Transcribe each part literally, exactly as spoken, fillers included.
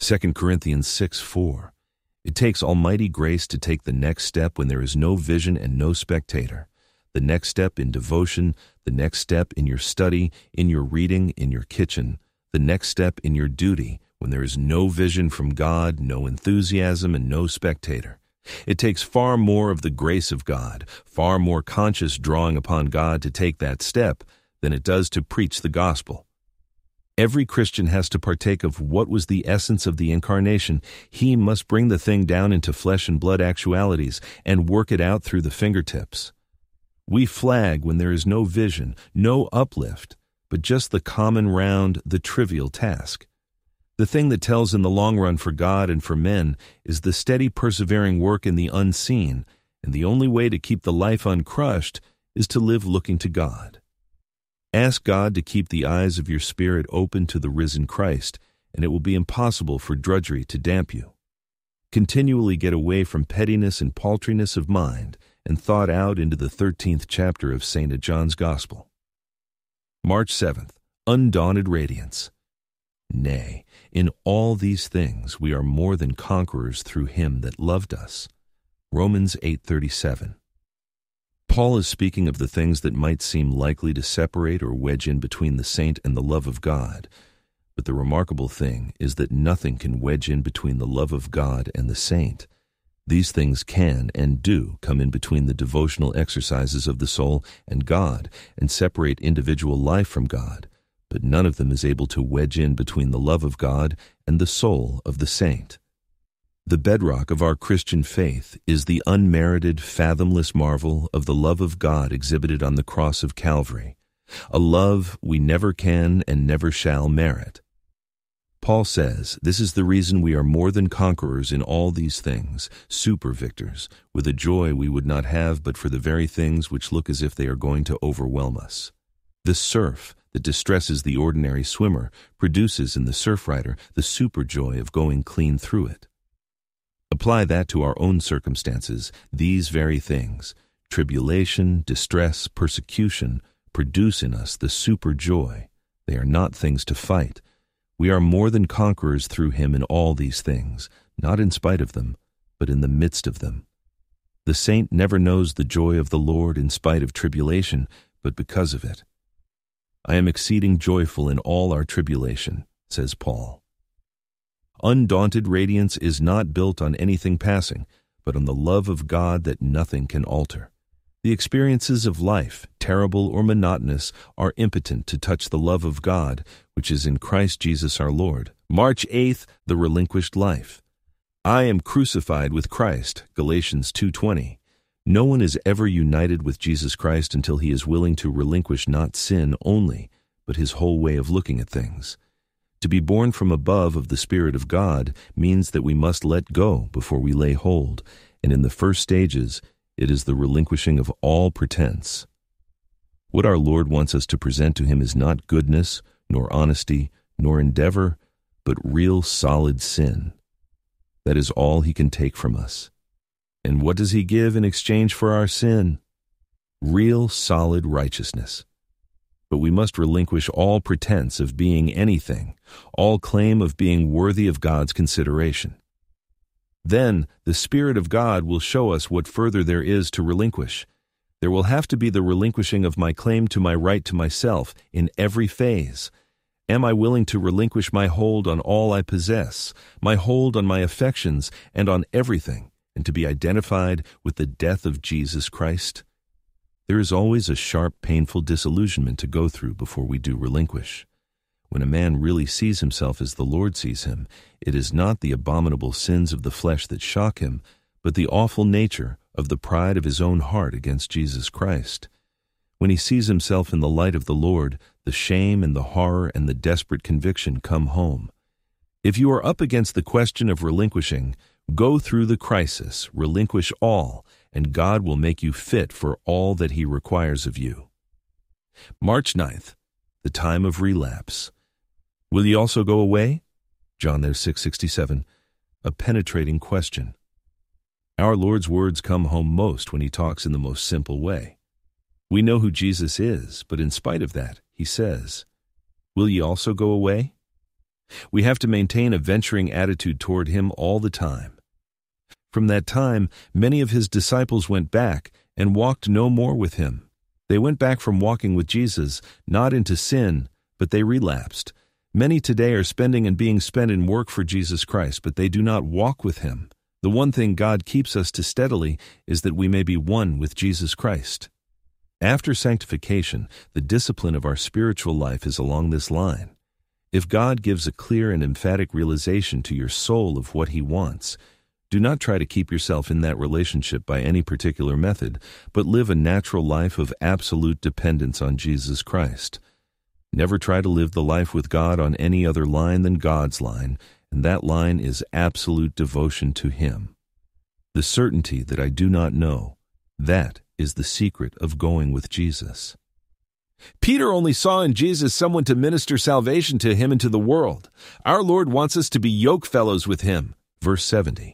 Second Corinthians six four. It takes almighty grace to take the next step when there is no vision and no spectator. The next step in devotion, the next step in your study, in your reading, in your kitchen, the next step in your duty when there is no vision from God, no enthusiasm, and no spectator. It takes far more of the grace of God, far more conscious drawing upon God to take that step than it does to preach the gospel. Every Christian has to partake of what was the essence of the incarnation. He must bring the thing down into flesh and blood actualities and work it out through the fingertips. We flag when there is no vision, no uplift, but just the common round, the trivial task. The thing that tells in the long run for God and for men is the steady persevering work in the unseen, and the only way to keep the life uncrushed is to live looking to God. Ask God to keep the eyes of your spirit open to the risen Christ, and it will be impossible for drudgery to damp you. Continually get away from pettiness and paltriness of mind and thought out into the thirteenth chapter of Saint John's Gospel. March seventh. Undaunted radiance. Nay, in all these things we are more than conquerors through him that loved us. Romans eight thirty-seven. Paul is speaking of the things that might seem likely to separate or wedge in between the saint and the love of God. But the remarkable thing is that nothing can wedge in between the love of God and the saint. These things can and do come in between the devotional exercises of the soul and God and separate individual life from God, but none of them is able to wedge in between the love of God and the soul of the saint. The bedrock of our Christian faith is the unmerited, fathomless marvel of the love of God exhibited on the cross of Calvary, a love we never can and never shall merit. Paul says, this is the reason we are more than conquerors in all these things, super victors, with a joy we would not have but for the very things which look as if they are going to overwhelm us. The surf that distresses the ordinary swimmer produces in the surf rider the super joy of going clean through it. Apply that to our own circumstances. These very things, tribulation, distress, persecution, produce in us the super joy. They are not things to fight. We are more than conquerors through him in all these things, not in spite of them, but in the midst of them. The saint never knows the joy of the Lord in spite of tribulation, but because of it. I am exceeding joyful in all our tribulation, says Paul. Undaunted radiance is not built on anything passing, but on the love of God that nothing can alter. The experiences of life, terrible or monotonous, are impotent to touch the love of God, which is in Christ Jesus our Lord. March eighth, the relinquished life. I am crucified with Christ, Galatians two twenty. No one is ever united with Jesus Christ until he is willing to relinquish not sin only, but his whole way of looking at things. To be born from above of the Spirit of God means that we must let go before we lay hold, and in the first stages, it is the relinquishing of all pretense. What our Lord wants us to present to him is not goodness, nor honesty, nor endeavor, but real solid sin. That is all he can take from us. And what does he give in exchange for our sin? Real solid righteousness. But we must relinquish all pretense of being anything, all claim of being worthy of God's consideration. Then the Spirit of God will show us what further there is to relinquish. There will have to be the relinquishing of my claim to my right to myself in every phase. Am I willing to relinquish my hold on all I possess, my hold on my affections and on everything, and to be identified with the death of Jesus Christ? There is always a sharp, painful disillusionment to go through before we do relinquish. When a man really sees himself as the Lord sees him, it is not the abominable sins of the flesh that shock him, but the awful nature of the pride of his own heart against Jesus Christ. When he sees himself in the light of the Lord, the shame and the horror and the desperate conviction come home. If you are up against the question of relinquishing, go through the crisis, relinquish all, and God will make you fit for all that he requires of you. March ninth, the time of relapse. Will ye also go away? John there six sixty-seven, a penetrating question. Our Lord's words come home most when he talks in the most simple way. We know who Jesus is, but in spite of that, he says, will ye also go away? We have to maintain a venturing attitude toward him all the time. From that time, many of his disciples went back and walked no more with him. They went back from walking with Jesus, not into sin, but they relapsed. Many today are spending and being spent in work for Jesus Christ, but they do not walk with him. The one thing God keeps us to steadily is that we may be one with Jesus Christ. After sanctification, the discipline of our spiritual life is along this line. If God gives a clear and emphatic realization to your soul of what he wants, do not try to keep yourself in that relationship by any particular method, but live a natural life of absolute dependence on Jesus Christ. Never try to live the life with God on any other line than God's line, and that line is absolute devotion to him. The certainty that I do not know, that is the secret of going with Jesus. Peter only saw in Jesus someone to minister salvation to him and to the world. Our Lord wants us to be yoke fellows with him. Verse seventy.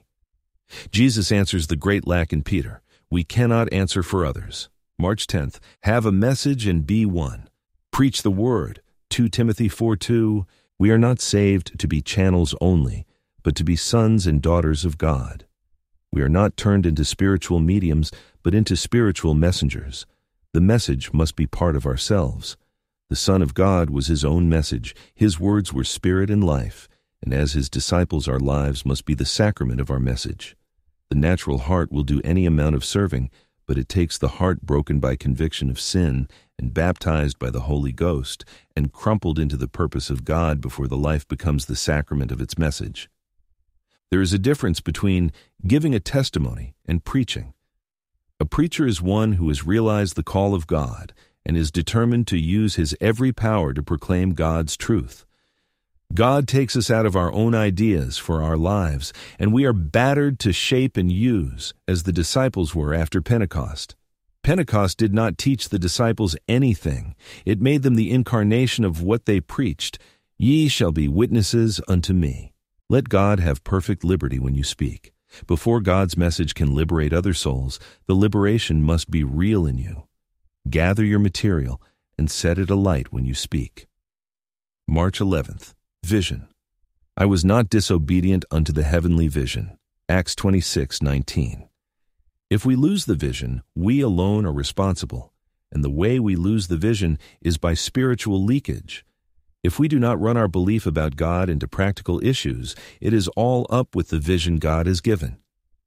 Jesus answers the great lack in Peter. We cannot answer for others. March tenth. Have a message and be one. Preach the word. Second Timothy four two. We are not saved to be channels only, but to be sons and daughters of God. We are not turned into spiritual mediums, but into spiritual messengers. The message must be part of ourselves. The Son of God was his own message. His words were spirit and life, and as his disciples, our lives must be the sacrament of our message. The natural heart will do any amount of serving, but it takes the heart broken by conviction of sin and baptized by the Holy Ghost and crumpled into the purpose of God before the life becomes the sacrament of its message. There is a difference between giving a testimony and preaching. A preacher is one who has realized the call of God and is determined to use his every power to proclaim God's truth. God takes us out of our own ideas for our lives, and we are battered to shape and use, as the disciples were after Pentecost. Pentecost did not teach the disciples anything. It made them the incarnation of what they preached. Ye shall be witnesses unto me. Let God have perfect liberty when you speak. Before God's message can liberate other souls, the liberation must be real in you. Gather your material and set it alight when you speak. March eleventh. Vision. I was not disobedient unto the heavenly vision. Acts twenty-six nineteen. If we lose the vision, we alone are responsible, and the way we lose the vision is by spiritual leakage. If we do not run our belief about God into practical issues, it is all up with the vision God has given.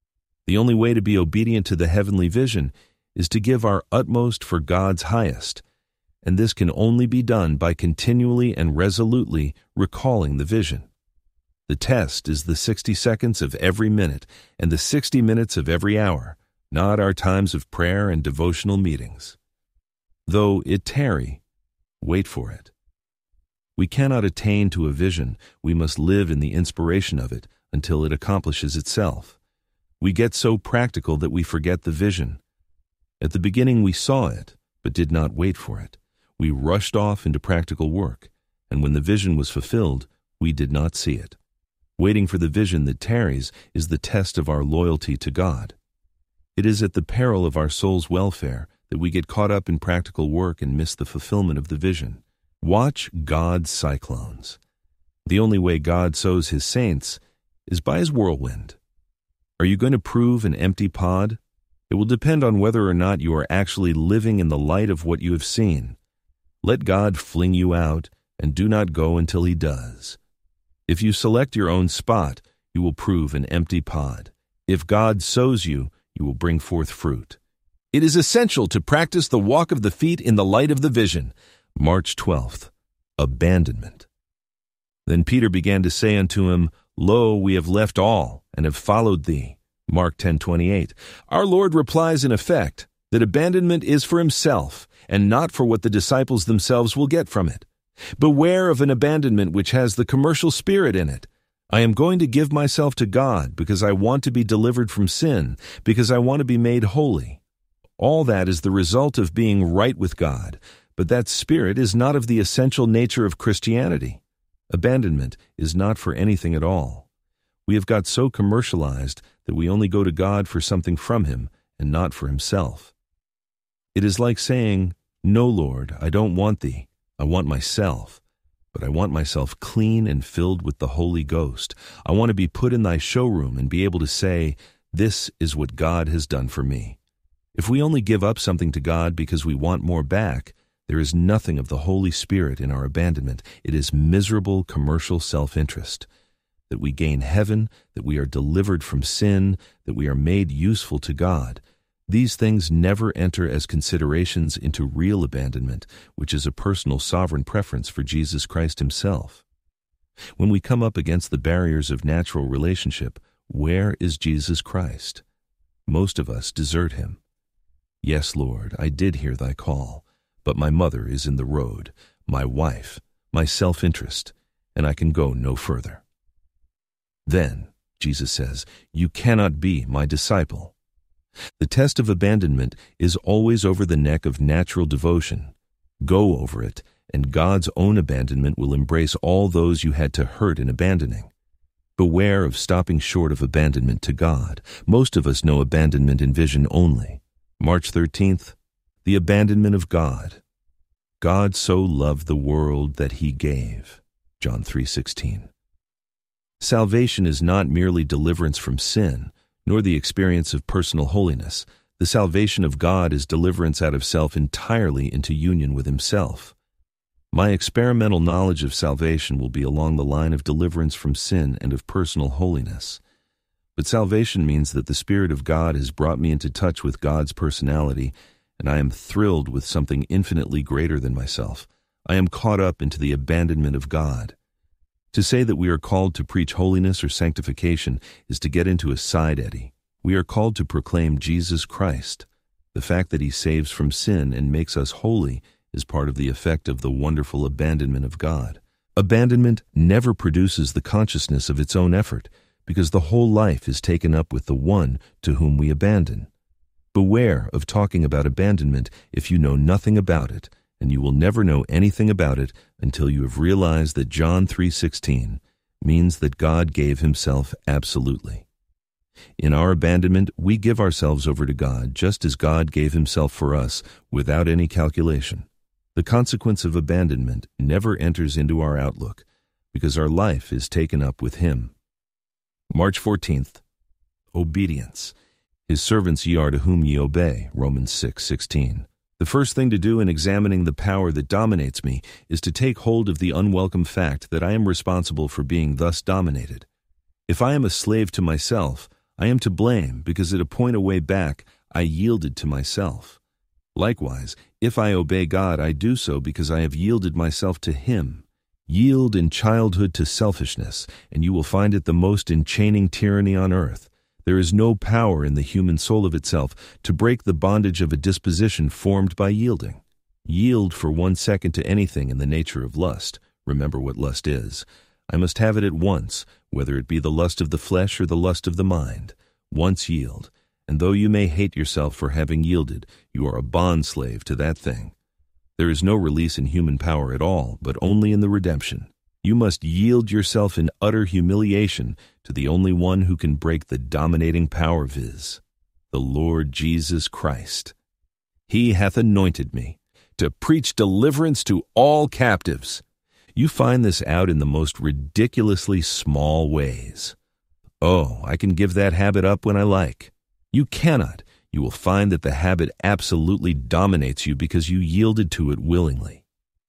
The only way to be obedient to the heavenly vision is to give our utmost for God's highest, and this can only be done by continually and resolutely recalling the vision. The test is the sixty seconds of every minute and the sixty minutes of every hour, not our times of prayer and devotional meetings. Though it tarry, wait for it. We cannot attain to a vision. We must live in the inspiration of it until it accomplishes itself. We get so practical that we forget the vision. At the beginning we saw it, but did not wait for it. We rushed off into practical work, and when the vision was fulfilled, we did not see it. Waiting for the vision that tarries is the test of our loyalty to God. It is at the peril of our soul's welfare that we get caught up in practical work and miss the fulfillment of the vision. Watch God's cyclones. The only way God sows his saints is by his whirlwind. Are you going to prove an empty pod? It will depend on whether or not you are actually living in the light of what you have seen. Let God fling you out, and do not go until he does. If you select your own spot, you will prove an empty pod. If God sows you, you will bring forth fruit. It is essential to practice the walk of the feet in the light of the vision. March twelfth. Abandonment. Then Peter began to say unto him, Lo, we have left all, and have followed thee. Mark ten twenty-eight. Our Lord replies in effect that abandonment is for himself, and not for what the disciples themselves will get from it. Beware of an abandonment which has the commercial spirit in it. I am going to give myself to God because I want to be delivered from sin, because I want to be made holy. All that is the result of being right with God, but that spirit is not of the essential nature of Christianity. Abandonment is not for anything at all. We have got so commercialized that we only go to God for something from him and not for himself. It is like saying, No, Lord, I don't want thee. I want myself. but I want myself clean and filled with the Holy Ghost. I want to be put in thy showroom and be able to say, this is what God has done for me. If we only give up something to God because we want more back, there is nothing of the Holy Spirit in our abandonment. It is miserable commercial self-interest. That we gain heaven, that we are delivered from sin, that we are made useful to God. These things never enter as considerations into real abandonment, which is a personal sovereign preference for Jesus Christ himself. When we come up against the barriers of natural relationship, where is Jesus Christ? Most of us desert him. Yes, Lord, I did hear thy call, but my mother is in the road, my wife, my self-interest, and I can go no further. Then, Jesus says, you cannot be my disciple. The test of abandonment is always over the neck of natural devotion. Go over it, and God's own abandonment will embrace all those you had to hurt in abandoning. Beware of stopping short of abandonment to God. Most of us know abandonment in vision only. March thirteenth, the abandonment of God. God so loved the world that he gave. John three sixteen. Salvation is not merely deliverance from sin, nor the experience of personal holiness. The salvation of God is deliverance out of self entirely into union with himself. My experimental knowledge of salvation will be along the line of deliverance from sin and of personal holiness. But salvation means that the Spirit of God has brought me into touch with God's personality, and I am thrilled with something infinitely greater than myself. I am caught up into the abandonment of God. To say that we are called to preach holiness or sanctification is to get into a side eddy. We are called to proclaim Jesus Christ. The fact that he saves from sin and makes us holy is part of the effect of the wonderful abandonment of God. Abandonment never produces the consciousness of its own effort, because the whole life is taken up with the one to whom we abandon. Beware of talking about abandonment if you know nothing about it, and you will never know anything about it until you have realized that John three sixteen means that God gave himself absolutely. In our abandonment, we give ourselves over to God just as God gave himself for us without any calculation. The consequence of abandonment never enters into our outlook because our life is taken up with him. March fourteenth, obedience. His servants ye are to whom ye obey, Romans six sixteen. The first thing to do in examining the power that dominates me is to take hold of the unwelcome fact that I am responsible for being thus dominated. If I am a slave to myself, I am to blame because at a point away back I yielded to myself. Likewise, if I obey God, I do so because I have yielded myself to him. Yield in childhood to selfishness, and you will find it the most enchaining tyranny on earth. There is no power in the human soul of itself to break the bondage of a disposition formed by yielding. Yield for one second to anything in the nature of lust. Remember what lust is. I must have it at once, whether it be the lust of the flesh or the lust of the mind. Once yield, and though you may hate yourself for having yielded, you are a bondslave to that thing. There is no release in human power at all, but only in the redemption. You must yield yourself in utter humiliation to the only one who can break the dominating power viz. the Lord Jesus Christ. He hath anointed me to preach deliverance to all captives. You find this out in the most ridiculously small ways. Oh, I can give that habit up when I like. You cannot. You will find that the habit absolutely dominates you because you yielded to it willingly.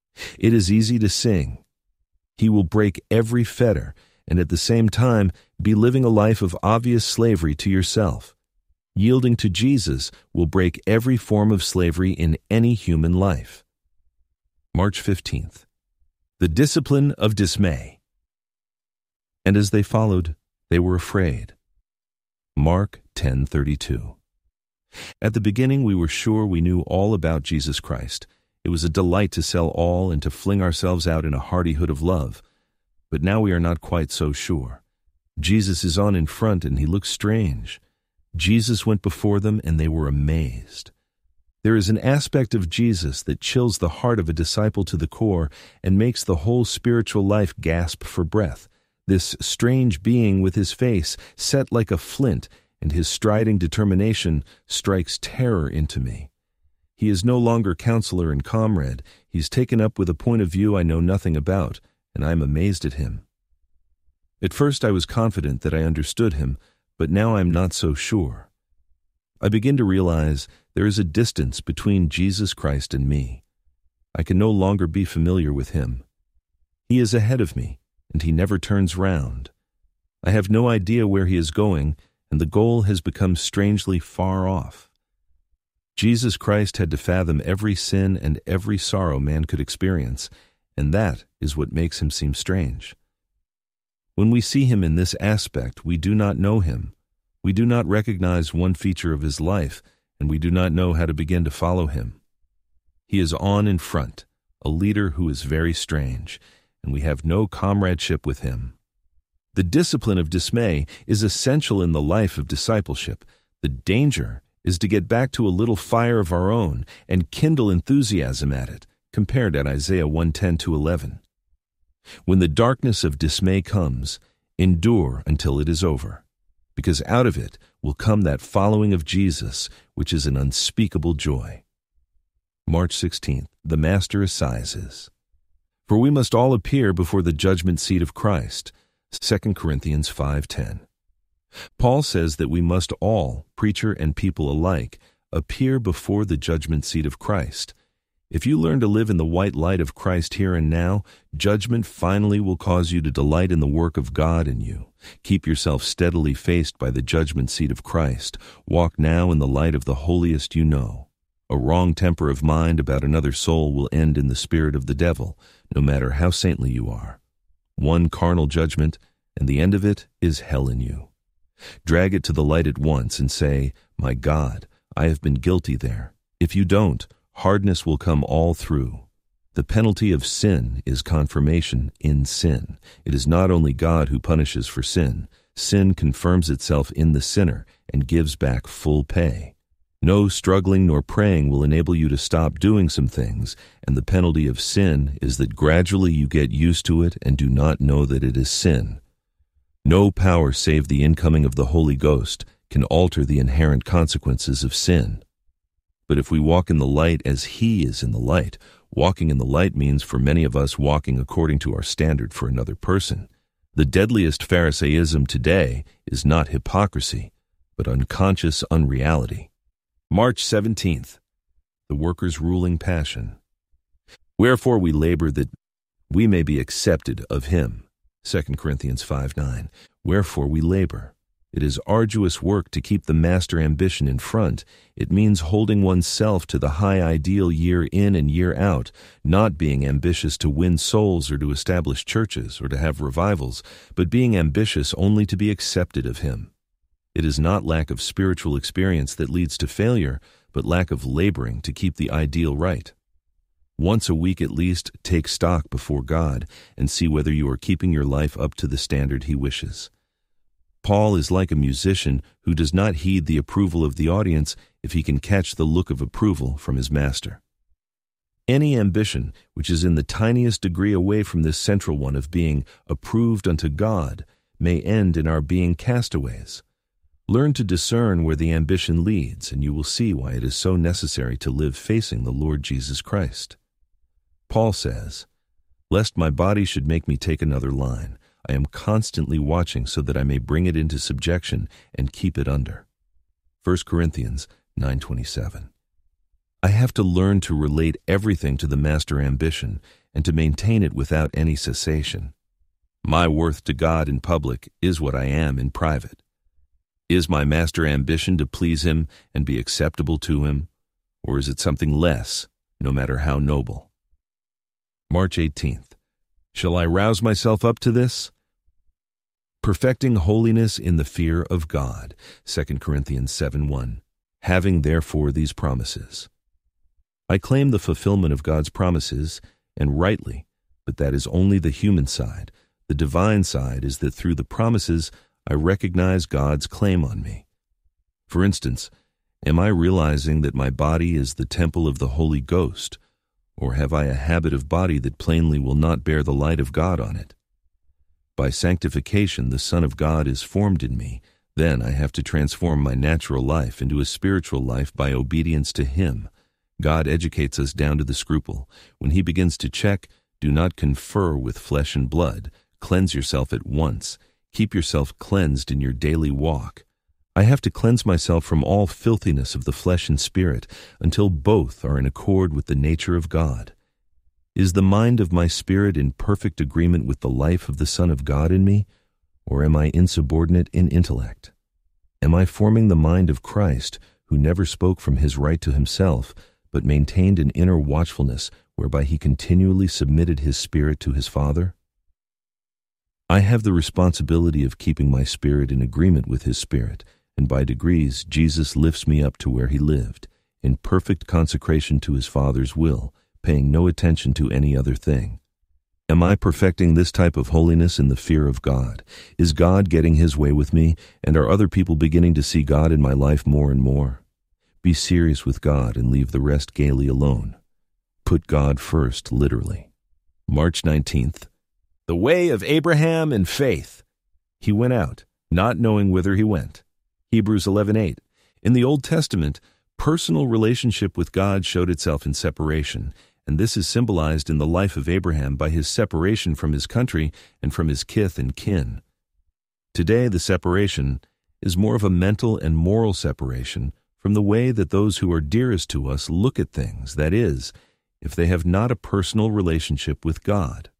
It is easy to sing. He will break every fetter and at the same time be living a life of obvious slavery to yourself. Yielding to Jesus will break every form of slavery in any human life. March fifteenth. The discipline of dismay. And as they followed, they were afraid. Mark ten thirty-two. At the beginning we were sure we knew all about Jesus Christ. It was a delight to sell all and to fling ourselves out in a hardihood of love. But now we are not quite so sure. Jesus is on in front and he looks strange. Jesus went before them and they were amazed. There is an aspect of Jesus that chills the heart of a disciple to the core and makes the whole spiritual life gasp for breath. This strange being with his face set like a flint and his striding determination strikes terror into me. He is no longer counselor and comrade. He's taken up with a point of view I know nothing about, and I am amazed at him. At first I was confident that I understood him, but now I am not so sure. I begin to realize there is a distance between Jesus Christ and me. I can no longer be familiar with him. He is ahead of me, and he never turns round. I have no idea where he is going, and the goal has become strangely far off. Jesus Christ had to fathom every sin and every sorrow man could experience, and that is what makes him seem strange. When we see him in this aspect, we do not know him. We do not recognize one feature of his life, and we do not know how to begin to follow him. He is on in front, a leader who is very strange, and we have no comradeship with him. The discipline of dismay is essential in the life of discipleship. The danger is to get back to a little fire of our own and kindle enthusiasm at it, compared at Isaiah one ten to eleven. When the darkness of dismay comes, endure until it is over, because out of it will come that following of Jesus, which is an unspeakable joy. March sixteenth, the Master Assizes. For we must all appear before the judgment seat of Christ, Second Corinthians five ten. Paul says that we must all, preacher and people alike, appear before the judgment seat of Christ. If you learn to live in the white light of Christ here and now, judgment finally will cause you to delight in the work of God in you. Keep yourself steadily faced by the judgment seat of Christ. Walk now in the light of the holiest you know. A wrong temper of mind about another soul will end in the spirit of the devil, no matter how saintly you are. One carnal judgment, and the end of it is hell in you. Drag it to the light at once and say, "My God, I have been guilty there." If you don't, hardness will come all through. The penalty of sin is confirmation in sin. It is not only God who punishes for sin. Sin confirms itself in the sinner and gives back full pay. No struggling nor praying will enable you to stop doing some things, and the penalty of sin is that gradually you get used to it and do not know that it is sin. No power save the incoming of the Holy Ghost can alter the inherent consequences of sin. But if we walk in the light as He is in the light, walking in the light means for many of us walking according to our standard for another person. The deadliest Pharisaism today is not hypocrisy, but unconscious unreality. March seventeenth, the worker's ruling passion. Wherefore we labor that we may be accepted of Him. Second Corinthians five nine. Wherefore we labor. It is arduous work to keep the master ambition in front. It means holding oneself to the high ideal year in and year out, not being ambitious to win souls or to establish churches or to have revivals, but being ambitious only to be accepted of Him. It is not lack of spiritual experience that leads to failure, but lack of laboring to keep the ideal right. Once a week at least, take stock before God and see whether you are keeping your life up to the standard He wishes. Paul is like a musician who does not heed the approval of the audience if he can catch the look of approval from his master. Any ambition which is in the tiniest degree away from this central one of being approved unto God may end in our being castaways. Learn to discern where the ambition leads, and you will see why it is so necessary to live facing the Lord Jesus Christ. Paul says, "Lest my body should make me take another line, I am constantly watching so that I may bring it into subjection and keep it under." First Corinthians nine twenty-seven. I have to learn to relate everything to the master ambition and to maintain it without any cessation. My worth to God in public is what I am in private. Is my master ambition to please Him and be acceptable to Him, or is it something less, no matter how noble? March eighteenth. Shall I rouse myself up to this? Perfecting holiness in the fear of God, Second Corinthians seven one. Having therefore these promises. I claim the fulfillment of God's promises, and rightly, but that is only the human side. The divine side is that through the promises I recognize God's claim on me. For instance, am I realizing that my body is the temple of the Holy Ghost, or have I a habit of body that plainly will not bear the light of God on it? By sanctification, the Son of God is formed in me. Then I have to transform my natural life into a spiritual life by obedience to Him. God educates us down to the scruple. When He begins to check, Do not confer with flesh and blood. Cleanse yourself at once. Keep yourself cleansed in your daily walk. I have to cleanse myself from all filthiness of the flesh and spirit until both are in accord with the nature of God. Is the mind of my spirit in perfect agreement with the life of the Son of God in me, or am I insubordinate in intellect? Am I forming the mind of Christ, who never spoke from his right to himself, but maintained an inner watchfulness whereby he continually submitted his spirit to his Father? I have the responsibility of keeping my spirit in agreement with his spirit, and by degrees Jesus lifts me up to where he lived, in perfect consecration to his Father's will, paying no attention to any other thing. Am I perfecting this type of holiness in the fear of God? Is God getting his way with me, and are other people beginning to see God in my life more and more? Be serious with God and leave the rest gaily alone. Put God first, literally. March nineteenth. The way of Abraham and faith. He went out, not knowing whither he went. Hebrews eleven eight. In the Old Testament, personal relationship with God showed itself in separation, and this is symbolized in the life of Abraham by his separation from his country and from his kith and kin. Today, the separation is more of a mental and moral separation from the way that those who are dearest to us look at things, that is, if they have not a personal relationship with God.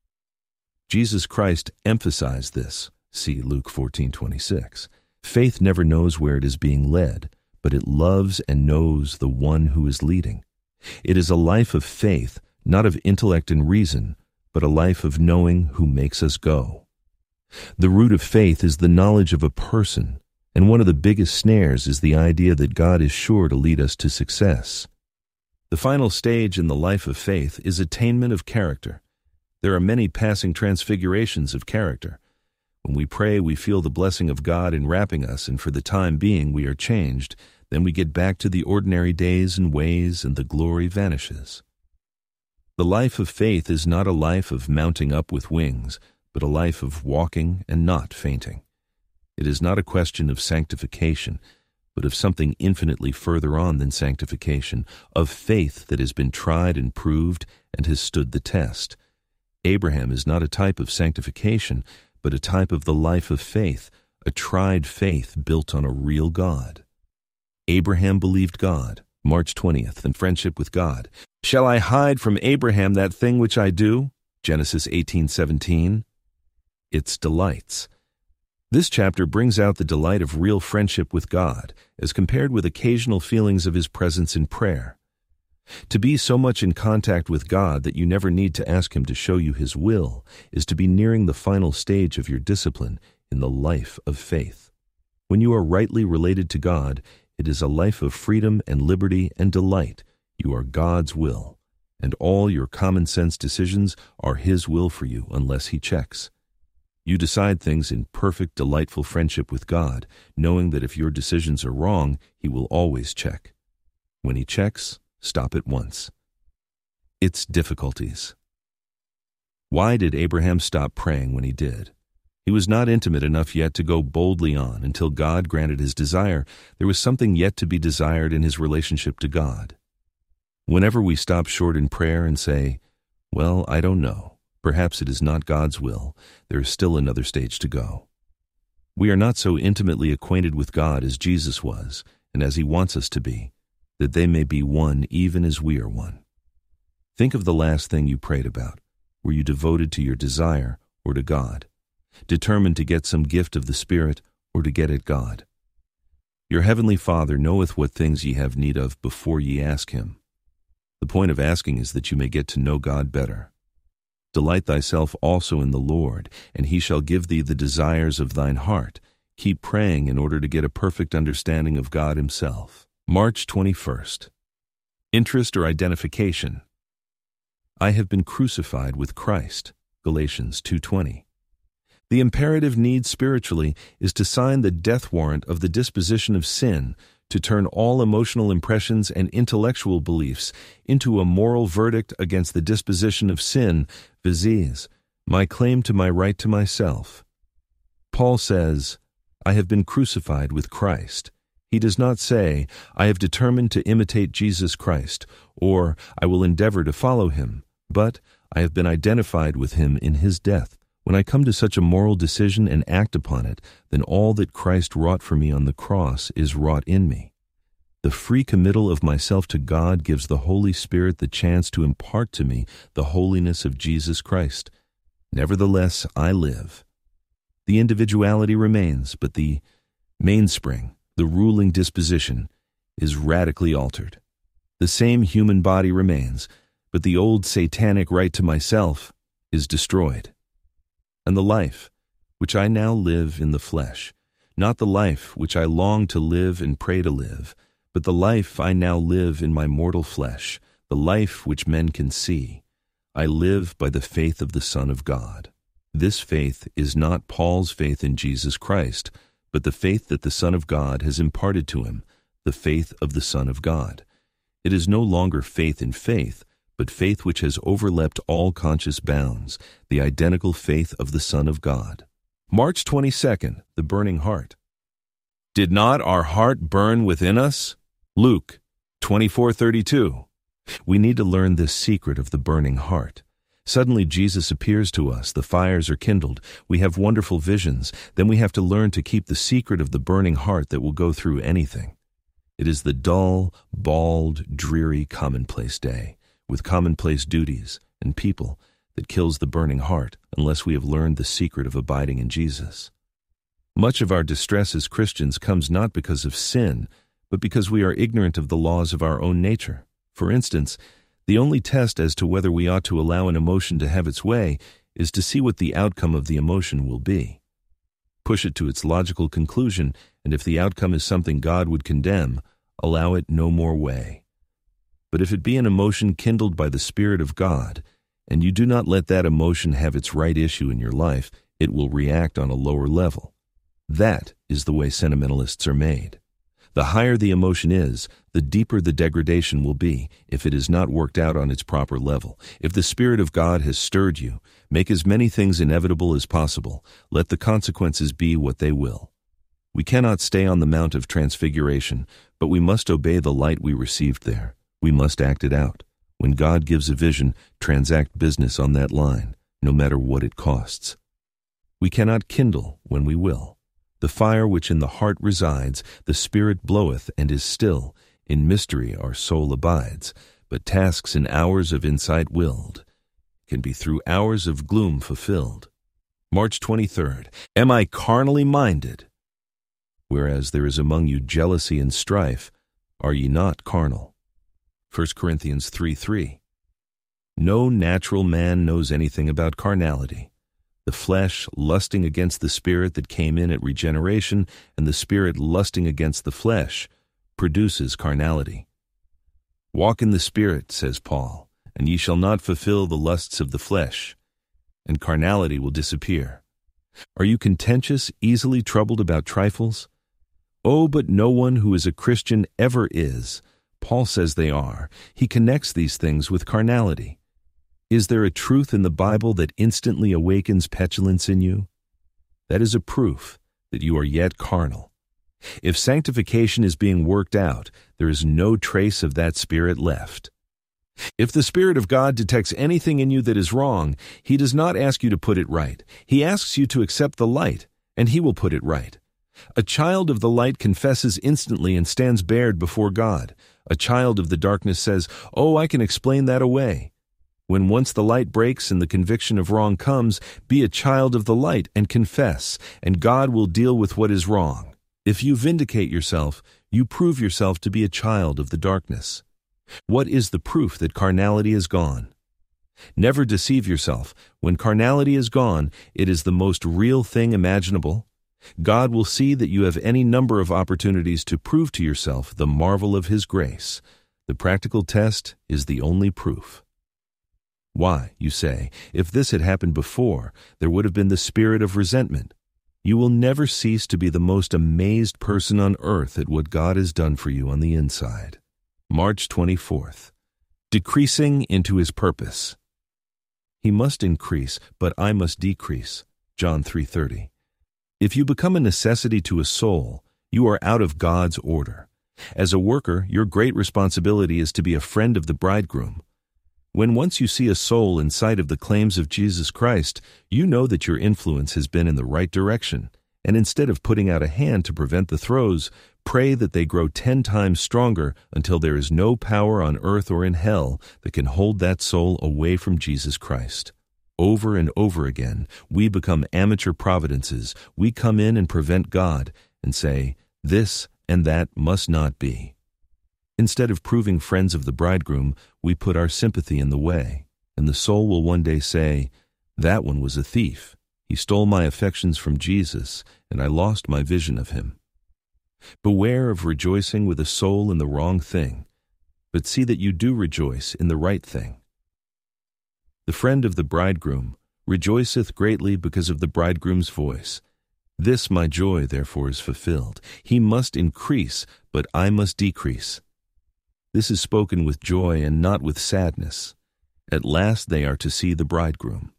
Jesus Christ emphasized this. See Luke fourteen twenty-six. Faith never knows where it is being led, but it loves and knows the one who is leading. It is a life of faith, not of intellect and reason, but a life of knowing who makes us go. The root of faith is the knowledge of a person, and one of the biggest snares is the idea that God is sure to lead us to success. The final stage in the life of faith is attainment of character. There are many passing transfigurations of character. When we pray, we feel the blessing of God enwrapping us, and for the time being we are changed. Then we get back to the ordinary days and ways, and the glory vanishes. The life of faith is not a life of mounting up with wings, but a life of walking and not fainting. It is not a question of sanctification, but of something infinitely further on than sanctification, of faith that has been tried and proved and has stood the test. Abraham is not a type of sanctification, but a type of the life of faith, a tried faith built on a real God. Abraham believed God, March twentieth, in friendship with God. Shall I hide from Abraham that thing which I do? Genesis eighteen seventeen. Its delights. This chapter brings out the delight of real friendship with God, as compared with occasional feelings of his presence in prayer. To be so much in contact with God that you never need to ask him to show you his will is to be nearing the final stage of your discipline in the life of faith. When you are rightly related to God, it is a life of freedom and liberty and delight. You are God's will, and all your common sense decisions are his will for you unless he checks. You decide things in perfect, delightful friendship with God, knowing that if your decisions are wrong, he will always check. When he checks, stop at once. Its difficulties. Why did Abraham stop praying when he did? He was not intimate enough yet to go boldly on until God granted his desire. There was something yet to be desired in his relationship to God. Whenever we stop short in prayer and say, well, I don't know, perhaps it is not God's will, there is still another stage to go. We are not so intimately acquainted with God as Jesus was, and as he wants us to be, that they may be one even as we are one. Think of the last thing you prayed about. Were you devoted to your desire or to God? Determined to get some gift of the Spirit or to get at God? Your heavenly Father knoweth what things ye have need of before ye ask him. The point of asking is that you may get to know God better. Delight thyself also in the Lord, and he shall give thee the desires of thine heart. Keep praying in order to get a perfect understanding of God himself. March twenty-first. Interest or identification. I have been crucified with Christ. Galatians two twenty. The imperative need spiritually is to sign the death warrant of the disposition of sin, to turn all emotional impressions and intellectual beliefs into a moral verdict against the disposition of sin, viz., my claim to my right to myself. Paul says, I have been crucified with Christ. He does not say, I have determined to imitate Jesus Christ, or I will endeavor to follow him, but I have been identified with him in his death. When I come to such a moral decision and act upon it, then all that Christ wrought for me on the cross is wrought in me. The free committal of myself to God gives the Holy Spirit the chance to impart to me the holiness of Jesus Christ. Nevertheless, I live. The individuality remains, but the mainspring, the ruling disposition, is radically altered. The same human body remains, but the old satanic right to myself is destroyed. And the life, which I now live in the flesh, not the life which I long to live and pray to live, but the life I now live in my mortal flesh, the life which men can see, I live by the faith of the Son of God. This faith is not Paul's faith in Jesus Christ, but the faith that the Son of God has imparted to him, the faith of the Son of God. It is no longer faith in faith, but faith which has overleapt all conscious bounds, the identical faith of the Son of God. March twenty-second, the burning heart. Did not our heart burn within us? Luke twenty-four thirty-two. We need to learn this secret of the burning heart. Suddenly Jesus appears to us, the fires are kindled, we have wonderful visions, then we have to learn to keep the secret of the burning heart that will go through anything. It is the dull, bald, dreary, commonplace day, with commonplace duties and people, that kills the burning heart unless we have learned the secret of abiding in Jesus. Much of our distress as Christians comes not because of sin, but because we are ignorant of the laws of our own nature. For instance, the only test as to whether we ought to allow an emotion to have its way is to see what the outcome of the emotion will be. Push it to its logical conclusion, and if the outcome is something God would condemn, allow it no more way. But if it be an emotion kindled by the Spirit of God, and you do not let that emotion have its right issue in your life, it will react on a lower level. That is the way sentimentalists are made. The higher the emotion is, the deeper the degradation will be if it is not worked out on its proper level. If the Spirit of God has stirred you, make as many things inevitable as possible. Let the consequences be what they will. We cannot stay on the Mount of Transfiguration, but we must obey the light we received there. We must act it out. When God gives a vision, transact business on that line, no matter what it costs. We cannot kindle when we will. The fire which in the heart resides, the Spirit bloweth and is still. In mystery our soul abides, but tasks in hours of insight willed can be through hours of gloom fulfilled. March twenty-third. Am I carnally minded? Whereas there is among you jealousy and strife, are ye not carnal? First Corinthians three three. No natural man knows anything about carnality. The flesh lusting against the Spirit that came in at regeneration, and the Spirit lusting against the flesh, produces carnality. Walk in the Spirit, says Paul, and ye shall not fulfill the lusts of the flesh, and carnality will disappear. Are you contentious, easily troubled about trifles? Oh, but no one who is a Christian ever is. Paul says they are. He connects these things with carnality. Is there a truth in the Bible that instantly awakens petulance in you? That is a proof that you are yet carnal. If sanctification is being worked out, there is no trace of that Spirit left. If the Spirit of God detects anything in you that is wrong, He does not ask you to put it right. He asks you to accept the light, and He will put it right. A child of the light confesses instantly and stands bared before God. A child of the darkness says, "Oh, I can explain that away." When once the light breaks and the conviction of wrong comes, be a child of the light and confess, and God will deal with what is wrong. If you vindicate yourself, you prove yourself to be a child of the darkness. What is the proof that carnality is gone? Never deceive yourself. When carnality is gone, it is the most real thing imaginable. God will see that you have any number of opportunities to prove to yourself the marvel of His grace. The practical test is the only proof. Why, you say, if this had happened before, there would have been the spirit of resentment. You will never cease to be the most amazed person on earth at what God has done for you on the inside. March twenty-fourth. Decreasing into His purpose. He must increase, but I must decrease. John three thirty. If you become a necessity to a soul, you are out of God's order. As a worker, your great responsibility is to be a friend of the bridegroom. When once you see a soul in sight of the claims of Jesus Christ, you know that your influence has been in the right direction, and instead of putting out a hand to prevent the throes, pray that they grow ten times stronger until there is no power on earth or in hell that can hold that soul away from Jesus Christ. Over and over again, we become amateur providences. We come in and prevent God and say, this and that must not be. Instead of proving friends of the bridegroom, we put our sympathy in the way, and the soul will one day say, that one was a thief. He stole my affections from Jesus, and I lost my vision of him. Beware of rejoicing with a soul in the wrong thing, but see that you do rejoice in the right thing. The friend of the bridegroom rejoiceth greatly because of the bridegroom's voice. This my joy therefore is fulfilled. He must increase, but I must decrease. This is spoken with joy and not with sadness. At last they are to see the bridegroom.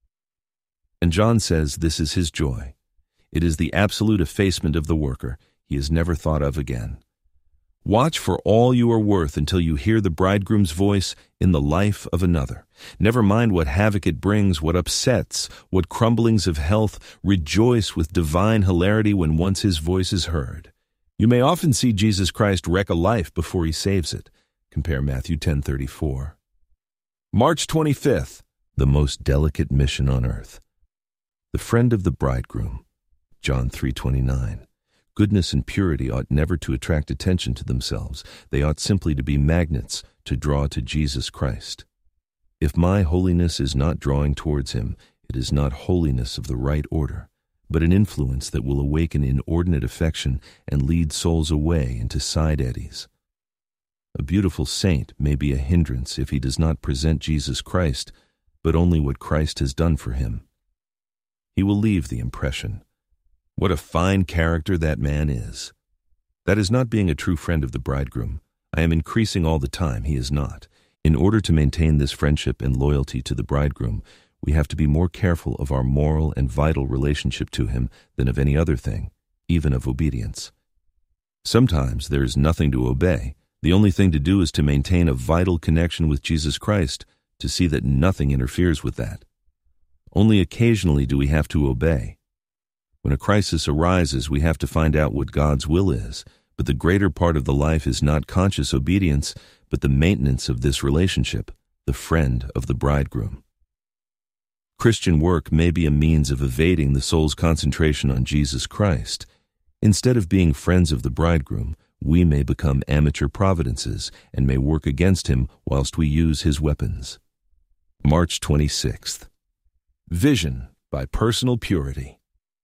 And John says this is his joy. It is the absolute effacement of the worker. He is never thought of again. Watch for all you are worth until you hear the bridegroom's voice in the life of another. Never mind what havoc it brings, what upsets, what crumblings of health. Rejoice with divine hilarity when once his voice is heard. You may often see Jesus Christ wreck a life before he saves it. Compare Matthew ten thirty-four. March twenty-fifth, the most delicate mission on earth. The friend of the bridegroom, John three twenty-nine. Goodness and purity ought never to attract attention to themselves. They ought simply to be magnets to draw to Jesus Christ. If my holiness is not drawing towards him, it is not holiness of the right order, but an influence that will awaken inordinate affection and lead souls away into side eddies. A beautiful saint may be a hindrance if he does not present Jesus Christ, but only what Christ has done for him. He will leave the impression, what a fine character that man is. That is not being a true friend of the bridegroom. I am increasing all the time, he is not. In order to maintain this friendship and loyalty to the bridegroom, we have to be more careful of our moral and vital relationship to him than of any other thing, even of obedience. Sometimes there is nothing to obey. The only thing to do is to maintain a vital connection with Jesus Christ, to see that nothing interferes with that. Only occasionally do we have to obey. When a crisis arises, we have to find out what God's will is, but the greater part of the life is not conscious obedience, but the maintenance of this relationship, the friend of the bridegroom. Christian work may be a means of evading the soul's concentration on Jesus Christ. Instead of being friends of the bridegroom, we may become amateur providences and may work against him whilst we use his weapons. March twenty-sixth. Vision by personal purity.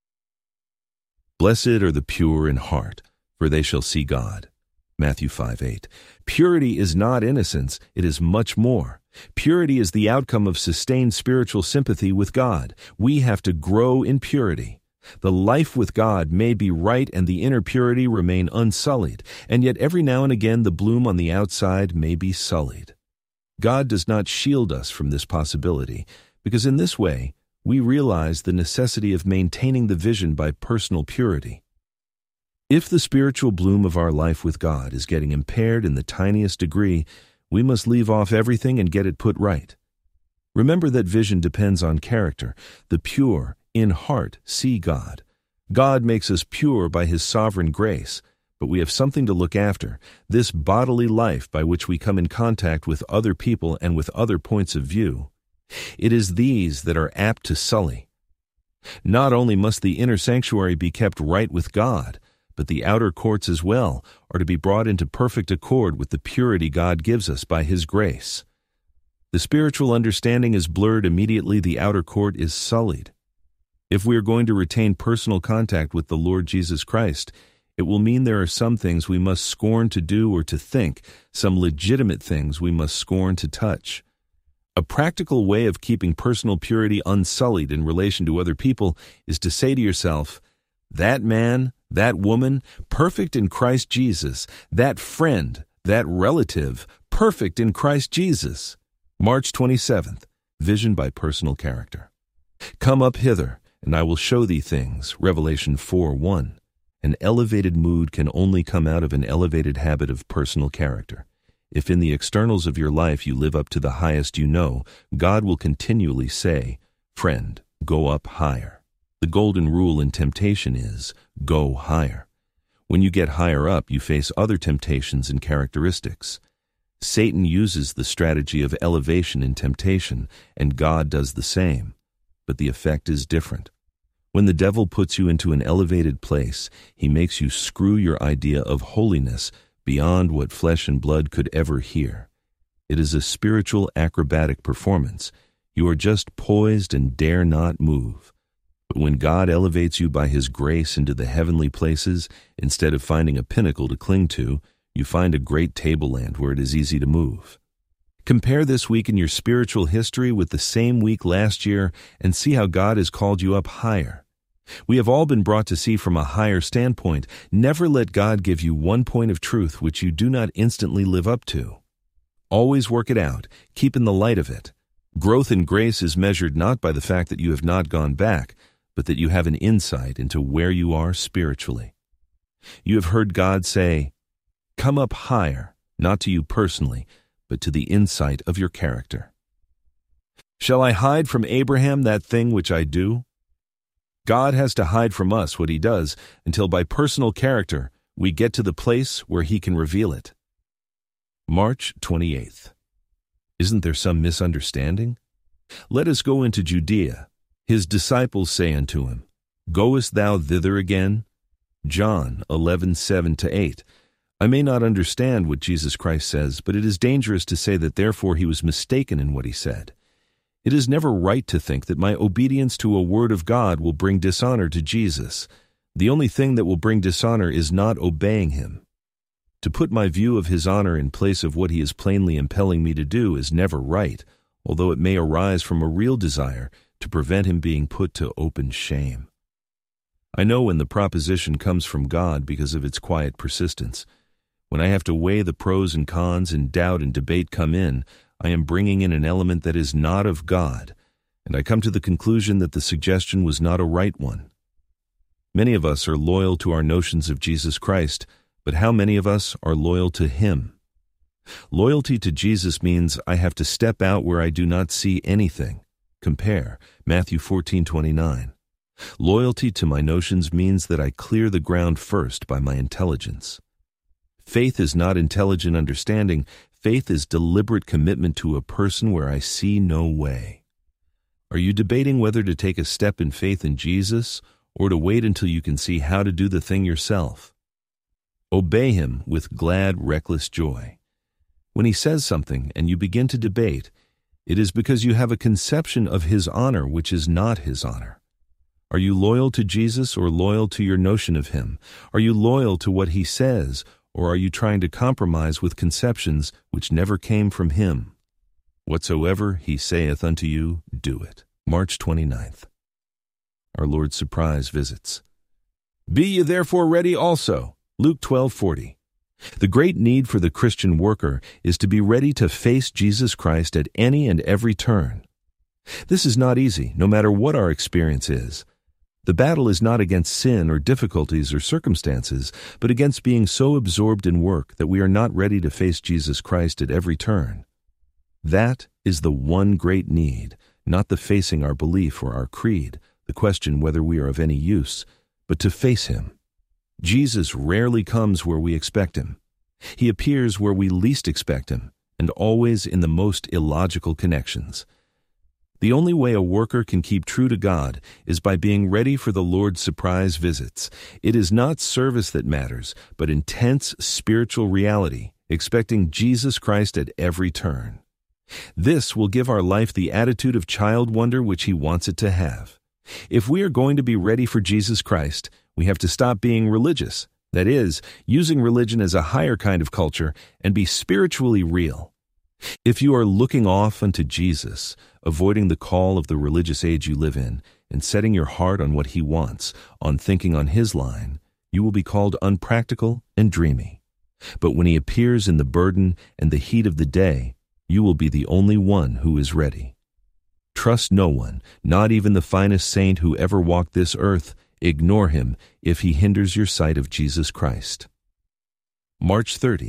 Blessed are the pure in heart, for they shall see God. Matthew five eight. Purity is not innocence, it is much more. Purity is the outcome of sustained spiritual sympathy with God. We have to grow in purity. The life with God may be right and the inner purity remain unsullied, and yet every now and again the bloom on the outside may be sullied. God does not shield us from this possibility, because in this way we realize the necessity of maintaining the vision by personal purity. If the spiritual bloom of our life with God is getting impaired in the tiniest degree, we must leave off everything and get it put right. Remember that vision depends on character. The pure, in heart, see God. God makes us pure by his sovereign grace, but we have something to look after, this bodily life by which we come in contact with other people and with other points of view. It is these that are apt to sully. Not only must the inner sanctuary be kept right with God, but the outer courts as well are to be brought into perfect accord with the purity God gives us by his grace. The spiritual understanding is blurred immediately the outer court is sullied. If we are going to retain personal contact with the Lord Jesus Christ, it will mean there are some things we must scorn to do or to think, some legitimate things we must scorn to touch. A practical way of keeping personal purity unsullied in relation to other people is to say to yourself, that man, that woman, perfect in Christ Jesus, that friend, that relative, perfect in Christ Jesus. March twenty-seventh, Vision by personal character. Come up hither, and I will show thee things. Revelation four one. An elevated mood can only come out of an elevated habit of personal character. If in the externals of your life you live up to the highest you know, God will continually say, "Friend, go up higher." The golden rule in temptation is, go higher. When you get higher up, you face other temptations and characteristics. Satan uses the strategy of elevation in temptation, and God does the same. But the effect is different. When the devil puts you into an elevated place, he makes you screw your idea of holiness beyond what flesh and blood could ever hear. It is a spiritual acrobatic performance. You are just poised and dare not move. But when God elevates you by His grace into the heavenly places, instead of finding a pinnacle to cling to, you find a great tableland where it is easy to move. Compare this week in your spiritual history with the same week last year and see how God has called you up higher. We have all been brought to see from a higher standpoint. Never let God give you one point of truth which you do not instantly live up to. Always work it out. Keep in the light of it. Growth in grace is measured not by the fact that you have not gone back, but that you have an insight into where you are spiritually. You have heard God say, "Come up higher," not to you personally, but to the insight of your character. Shall I hide from Abraham that thing which I do? God has to hide from us what He does until by personal character we get to the place where He can reveal it. March twenty-eighth. Isn't there some misunderstanding? Let us go into Judea. His disciples say unto him, "Goest thou thither again?" John eleven seven to eight. I may not understand what Jesus Christ says, but it is dangerous to say that therefore He was mistaken in what He said. It is never right to think that my obedience to a word of God will bring dishonor to Jesus. The only thing that will bring dishonor is not obeying Him. To put my view of His honor in place of what He is plainly impelling me to do is never right, although it may arise from a real desire to prevent Him being put to open shame. I know when the proposition comes from God because of its quiet persistence. When I have to weigh the pros and cons and doubt and debate come in, I am bringing in an element that is not of God, and I come to the conclusion that the suggestion was not a right one. Many of us are loyal to our notions of Jesus Christ, but how many of us are loyal to Him? Loyalty to Jesus means I have to step out where I do not see anything. Compare Matthew fourteen twenty-nine. Loyalty to my notions means that I clear the ground first by my intelligence. Faith is not intelligent understanding. Faith is deliberate commitment to a person where I see no way. Are you debating whether to take a step in faith in Jesus or to wait until you can see how to do the thing yourself? Obey Him with glad, reckless joy. When He says something and you begin to debate, it is because you have a conception of His honor which is not His honor. Are you loyal to Jesus or loyal to your notion of Him? Are you loyal to what He says, or are you trying to compromise with conceptions which never came from Him? Whatsoever He saith unto you, do it. March twenty-ninth. Our Lord's surprise visits. Be ye therefore ready also. Luke twelve forty. The great need for the Christian worker is to be ready to face Jesus Christ at any and every turn. This is not easy, no matter what our experience is. The battle is not against sin or difficulties or circumstances, but against being so absorbed in work that we are not ready to face Jesus Christ at every turn. That is the one great need, not the facing our belief or our creed, the question whether we are of any use, but to face Him. Jesus rarely comes where we expect Him. He appears where we least expect Him, and always in the most illogical connections. The only way a worker can keep true to God is by being ready for the Lord's surprise visits. It is not service that matters, but intense spiritual reality, expecting Jesus Christ at every turn. This will give our life the attitude of child wonder which He wants it to have. If we are going to be ready for Jesus Christ, we have to stop being religious, that is, using religion as a higher kind of culture, and be spiritually real. If you are looking off unto Jesus, avoiding the call of the religious age you live in, and setting your heart on what He wants, on thinking on His line, you will be called unpractical and dreamy. But when He appears in the burden and the heat of the day, you will be the only one who is ready. Trust no one, not even the finest saint who ever walked this earth. Ignore him if he hinders your sight of Jesus Christ. March thirtieth.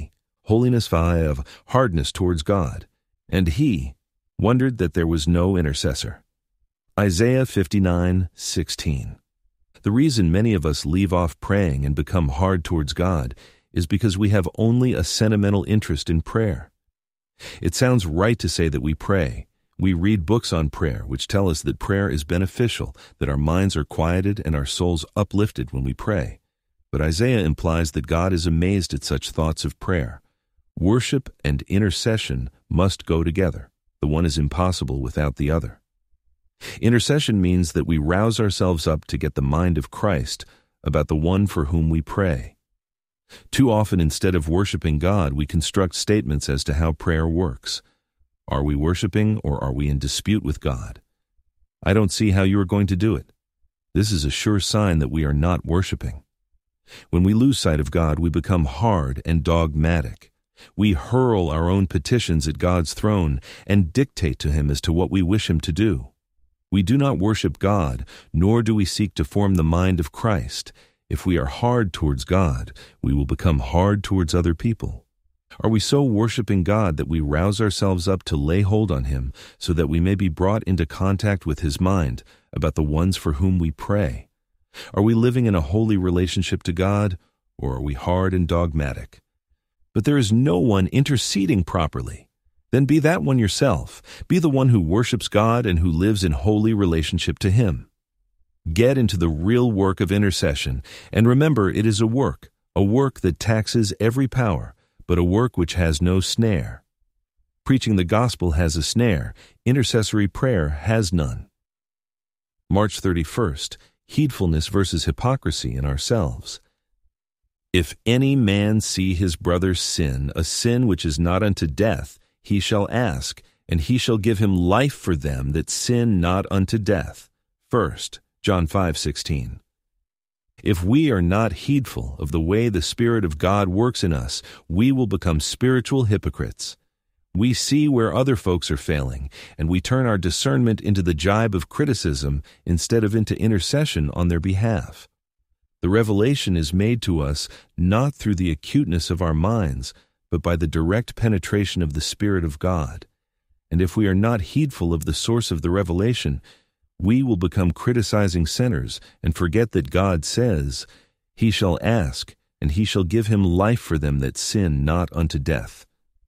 holiness via of hardness towards God, and he wondered that there was no intercessor. Isaiah fifty-nine sixteen. The reason many of us leave off praying and become hard towards God is because we have only a sentimental interest in prayer. It sounds right to say that we pray. We read books on prayer which tell us that prayer is beneficial, that our minds are quieted and our souls uplifted when we pray. But Isaiah implies that God is amazed at such thoughts of prayer. Worship and intercession must go together. The one is impossible without the other. Intercession means that we rouse ourselves up to get the mind of Christ about the one for whom we pray. Too often, instead of worshiping God, we construct statements as to how prayer works. Are we worshiping or are we in dispute with God? I don't see how you are going to do it. This is a sure sign that we are not worshiping. When we lose sight of God, we become hard and dogmatic. We hurl our own petitions at God's throne and dictate to Him as to what we wish Him to do. We do not worship God, nor do we seek to form the mind of Christ. If we are hard towards God, we will become hard towards other people. Are we so worshiping God that we rouse ourselves up to lay hold on Him so that we may be brought into contact with His mind about the ones for whom we pray? Are we living in a holy relationship to God, or are we hard and dogmatic? But there is no one interceding properly. Then be that one yourself. Be the one who worships God and who lives in holy relationship to Him. Get into the real work of intercession, and remember it is a work, a work that taxes every power, but a work which has no snare. Preaching the gospel has a snare. Intercessory prayer has none. March thirty-first. Heedfulness versus hypocrisy in ourselves. If any man see his brother sin, a sin which is not unto death, he shall ask, and he shall give him life for them that sin not unto death. First John five sixteen. If we are not heedful of the way the Spirit of God works in us, we will become spiritual hypocrites. We see where other folks are failing, and we turn our discernment into the jibe of criticism instead of into intercession on their behalf. The revelation is made to us not through the acuteness of our minds, but by the direct penetration of the Spirit of God. And if we are not heedful of the source of the revelation, we will become criticizing sinners and forget that God says, He shall ask, and He shall give him life for them that sin not unto death.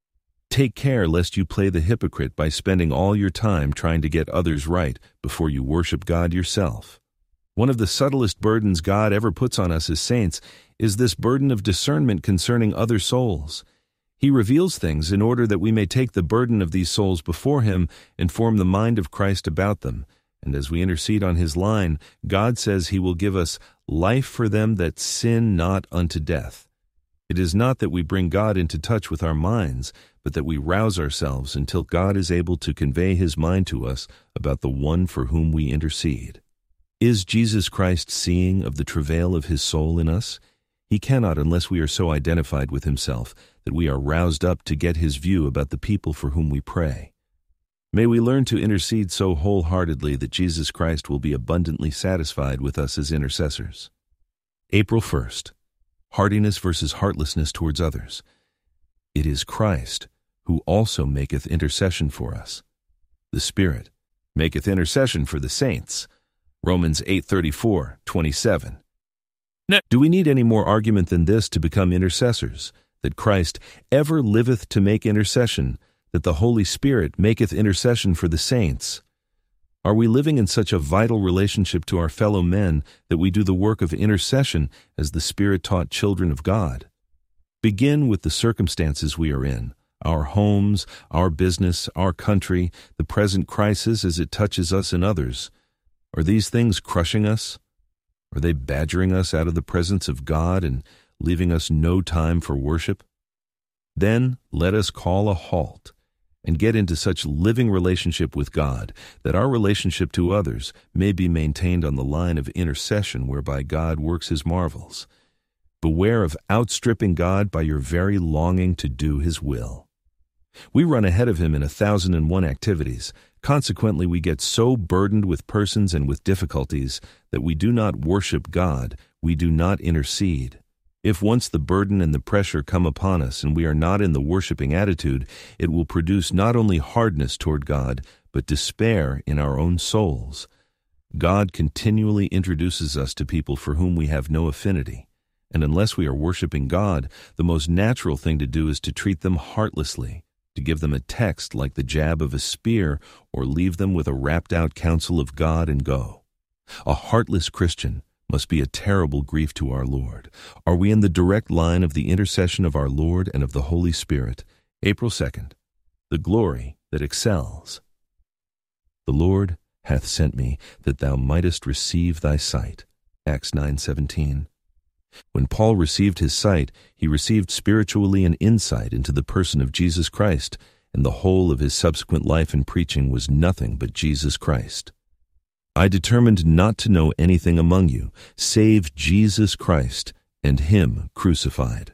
Take care lest you play the hypocrite by spending all your time trying to get others right before you worship God yourself. One of the subtlest burdens God ever puts on us as saints is this burden of discernment concerning other souls. He reveals things in order that we may take the burden of these souls before Him and form the mind of Christ about them. And as we intercede on His line, God says He will give us life for them that sin not unto death. It is not that we bring God into touch with our minds, but that we rouse ourselves until God is able to convey His mind to us about the one for whom we intercede. Is Jesus Christ seeing of the travail of His soul in us? He cannot unless we are so identified with Himself that we are roused up to get His view about the people for whom we pray. May we learn to intercede so wholeheartedly that Jesus Christ will be abundantly satisfied with us as intercessors. April first. Hardiness versus heartlessness towards others. It is Christ who also maketh intercession for us. The Spirit maketh intercession for the saints. Romans eight thirty-four twenty-seven. Now, do we need any more argument than this to become intercessors? That Christ ever liveth to make intercession, that the Holy Spirit maketh intercession for the saints. Are we living in such a vital relationship to our fellow men that we do the work of intercession as the Spirit-taught children of God? Begin with the circumstances we are in, our homes, our business, our country, the present crisis as it touches us and others. Are these things crushing us? Are they badgering us out of the presence of God and leaving us no time for worship? Then let us call a halt and get into such living relationship with God that our relationship to others may be maintained on the line of intercession whereby God works His marvels. Beware of outstripping God by your very longing to do His will. We run ahead of Him in a thousand and one activities. Consequently, we get so burdened with persons and with difficulties that we do not worship God, we do not intercede. If once the burden and the pressure come upon us and we are not in the worshiping attitude, it will produce not only hardness toward God, but despair in our own souls. God continually introduces us to people for whom we have no affinity, and unless we are worshiping God, the most natural thing to do is to treat them heartlessly, to give them a text like the jab of a spear, or leave them with a wrapped-out counsel of God and go. A heartless Christian must be a terrible grief to our Lord. Are we in the direct line of the intercession of our Lord and of the Holy Spirit? April second, the glory that excels. The Lord hath sent me, that thou mightest receive thy sight. Acts nine seventeen. When Paul received his sight, he received spiritually an insight into the person of Jesus Christ, and the whole of his subsequent life and preaching was nothing but Jesus Christ. I determined not to know anything among you, save Jesus Christ and him crucified.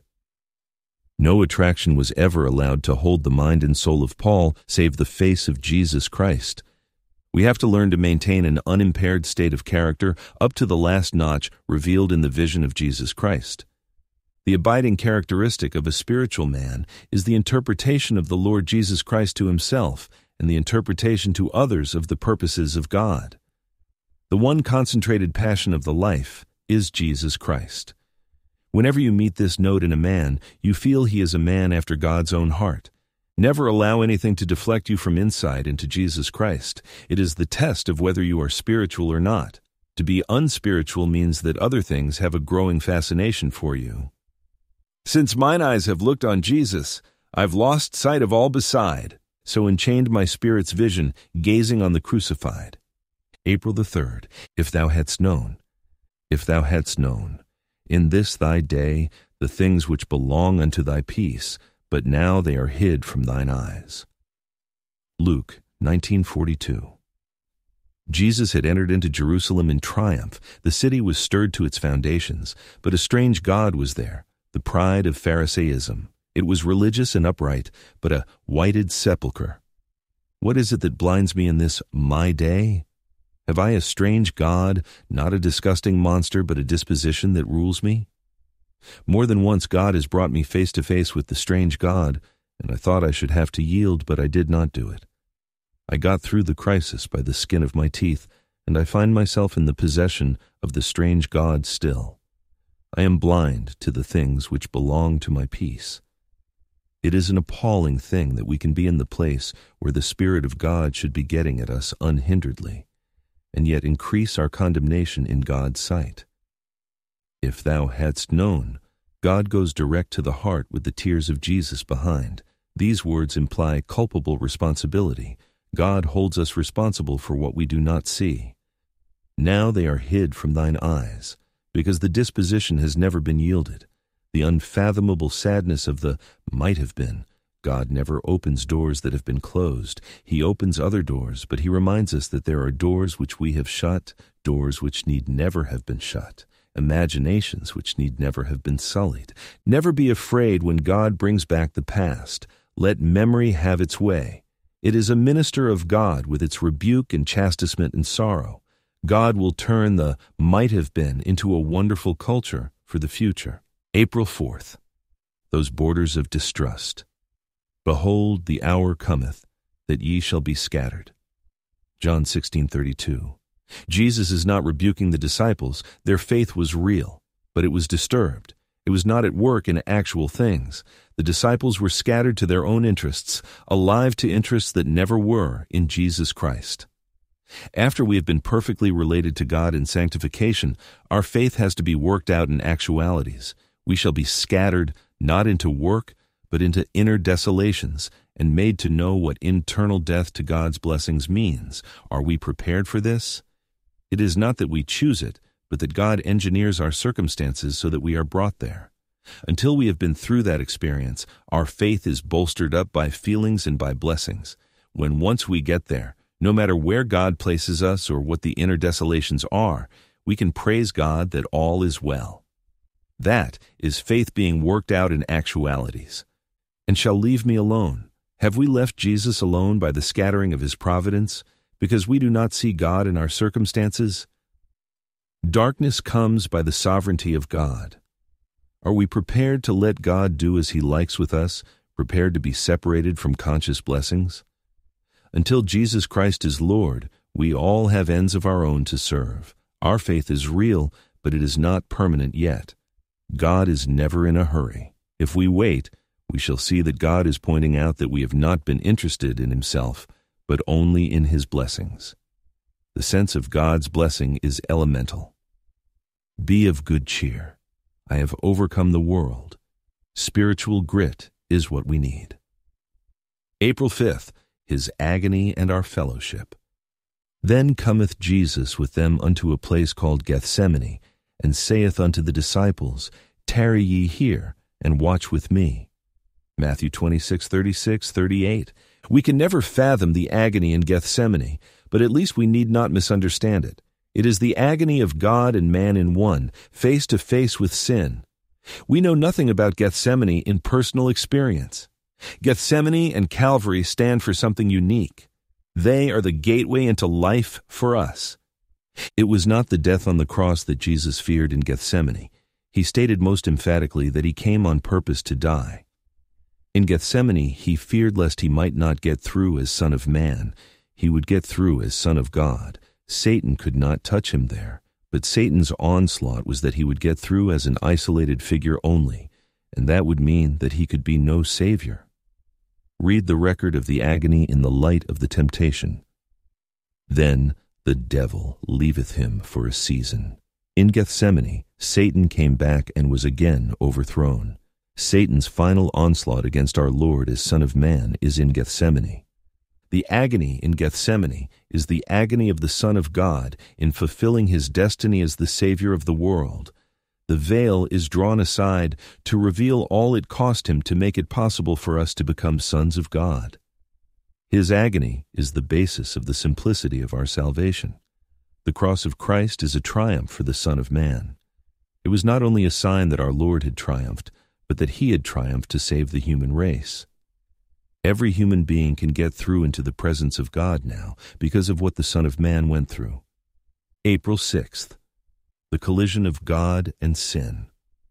No attraction was ever allowed to hold the mind and soul of Paul save the face of Jesus Christ. We have to learn to maintain an unimpaired state of character up to the last notch revealed in the vision of Jesus Christ. The abiding characteristic of a spiritual man is the interpretation of the Lord Jesus Christ to himself and the interpretation to others of the purposes of God. The one concentrated passion of the life is Jesus Christ. Whenever you meet this note in a man, you feel he is a man after God's own heart. Never allow anything to deflect you from insight into Jesus Christ. It is the test of whether you are spiritual or not. To be unspiritual means that other things have a growing fascination for you. Since mine eyes have looked on Jesus, I've lost sight of all beside, so enchained my spirit's vision, gazing on the crucified. April the third, if thou hadst known, if thou hadst known, in this thy day, the things which belong unto thy peace, but now they are hid from thine eyes. Luke nineteen forty-two. Jesus had entered into Jerusalem in triumph. The city was stirred to its foundations, but a strange god was there, the pride of Pharisaism. It was religious and upright, but a whited sepulchre. What is it that blinds me in this my day? Have I a strange god, not a disgusting monster, but a disposition that rules me? More than once God has brought me face to face with the strange god, and I thought I should have to yield, but I did not do it. I got through the crisis by the skin of my teeth, and I find myself in the possession of the strange god still. I am blind to the things which belong to my peace. It is an appalling thing that we can be in the place where the Spirit of God should be getting at us unhinderedly, and yet increase our condemnation in God's sight. If thou hadst known, God goes direct to the heart with the tears of Jesus behind. These words imply culpable responsibility. God holds us responsible for what we do not see. Now they are hid from thine eyes, because the disposition has never been yielded. The unfathomable sadness of the might have been. God never opens doors that have been closed. He opens other doors, but he reminds us that there are doors which we have shut, doors which need never have been shut, imaginations which need never have been sullied. Never be afraid when God brings back the past. Let memory have its way. It is a minister of God with its rebuke and chastisement and sorrow. God will turn the might have been into a wonderful culture for the future. April fourth, those borders of distrust. Behold, the hour cometh, that ye shall be scattered. John sixteen thirty-two. Jesus is not rebuking the disciples. Their faith was real, but it was disturbed. It was not at work in actual things. The disciples were scattered to their own interests, alive to interests that never were in Jesus Christ. After we have been perfectly related to God in sanctification, our faith has to be worked out in actualities. We shall be scattered, not into work, but into inner desolations, and made to know what internal death to God's blessings means. Are we prepared for this? It is not that we choose it, but that God engineers our circumstances so that we are brought there. Until we have been through that experience, our faith is bolstered up by feelings and by blessings. When once we get there, no matter where God places us or what the inner desolations are, we can praise God that all is well. That is faith being worked out in actualities. And shall leave me alone. Have we left Jesus alone by the scattering of his providence, because we do not see God in our circumstances? Darkness comes by the sovereignty of God. Are we prepared to let God do as He likes with us, prepared to be separated from conscious blessings? Until Jesus Christ is Lord, we all have ends of our own to serve. Our faith is real, but it is not permanent yet. God is never in a hurry. If we wait, we shall see that God is pointing out that we have not been interested in Himself, but only in His blessings. The sense of God's blessing is elemental. Be of good cheer. I have overcome the world. Spiritual grit is what we need. April fifth, His agony and our fellowship. Then cometh Jesus with them unto a place called Gethsemane, and saith unto the disciples, Tarry ye here, and watch with me. Matthew twenty-six, thirty-six, thirty-eight. We can never fathom the agony in Gethsemane, but at least we need not misunderstand it. It is the agony of God and man in one, face to face with sin. We know nothing about Gethsemane in personal experience. Gethsemane and Calvary stand for something unique. They are the gateway into life for us. It was not the death on the cross that Jesus feared in Gethsemane. He stated most emphatically that He came on purpose to die. In Gethsemane, He feared lest He might not get through as Son of Man. He would get through as Son of God. Satan could not touch Him there, but Satan's onslaught was that He would get through as an isolated figure only, and that would mean that He could be no Savior. Read the record of the agony in the light of the temptation. Then the devil leaveth Him for a season. In Gethsemane, Satan came back and was again overthrown. Satan's final onslaught against our Lord as Son of Man is in Gethsemane. The agony in Gethsemane is the agony of the Son of God in fulfilling His destiny as the Savior of the world. The veil is drawn aside to reveal all it cost Him to make it possible for us to become sons of God. His agony is the basis of the simplicity of our salvation. The cross of Christ is a triumph for the Son of Man. It was not only a sign that our Lord had triumphed, but that He had triumphed to save the human race. Every human being can get through into the presence of God now because of what the Son of Man went through. April sixth, the collision of God and sin.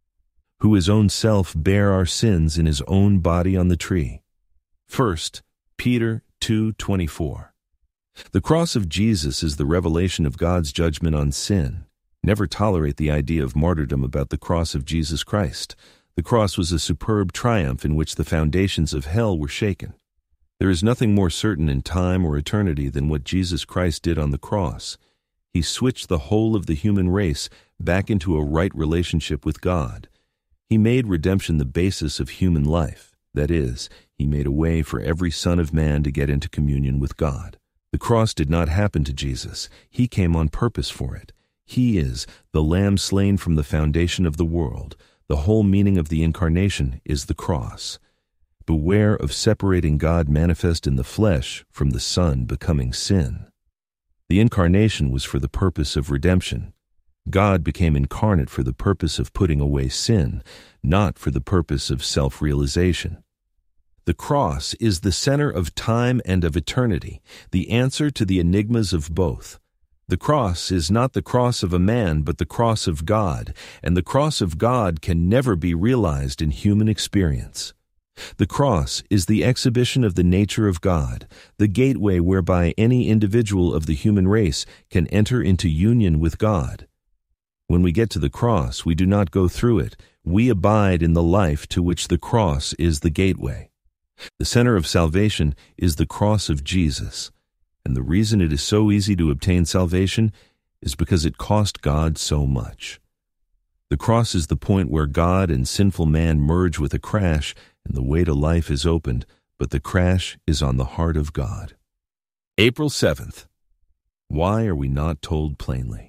Who His own self bare our sins in His own body on the tree. First Peter two twenty-four. The cross of Jesus is the revelation of God's judgment on sin. Never tolerate the idea of martyrdom about the cross of Jesus Christ. The cross was a superb triumph in which the foundations of hell were shaken. There is nothing more certain in time or eternity than what Jesus Christ did on the cross. He switched the whole of the human race back into a right relationship with God. He made redemption the basis of human life. That is, He made a way for every son of man to get into communion with God. The cross did not happen to Jesus. He came on purpose for it. He is the Lamb slain from the foundation of the world. The whole meaning of the Incarnation is the cross. Beware of separating God manifest in the flesh from the Son becoming sin. The Incarnation was for the purpose of redemption. God became incarnate for the purpose of putting away sin, not for the purpose of self-realization. The cross is the center of time and of eternity, the answer to the enigmas of both. The cross is not the cross of a man, but the cross of God, and the cross of God can never be realized in human experience. The cross is the exhibition of the nature of God, the gateway whereby any individual of the human race can enter into union with God. When we get to the cross, we do not go through it. We abide in the life to which the cross is the gateway. The center of salvation is the cross of Jesus. And the reason it is so easy to obtain salvation is because it cost God so much. The cross is the point where God and sinful man merge with a crash, and the way to life is opened, but the crash is on the heart of God. April seventh. Why are we not told plainly?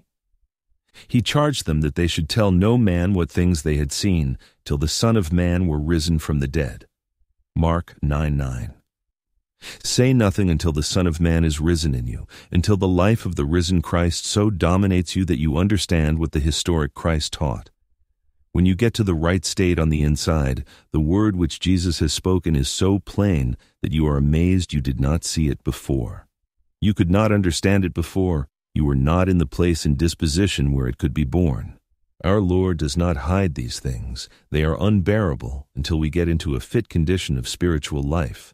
He charged them that they should tell no man what things they had seen, till the Son of Man were risen from the dead. Mark nine nine. Say nothing until the Son of Man is risen in you, until the life of the risen Christ so dominates you that you understand what the historic Christ taught. When you get to the right state on the inside, the word which Jesus has spoken is so plain that you are amazed you did not see it before. You could not understand it before. You were not in the place and disposition where it could be born. Our Lord does not hide these things. They are unbearable until we get into a fit condition of spiritual life.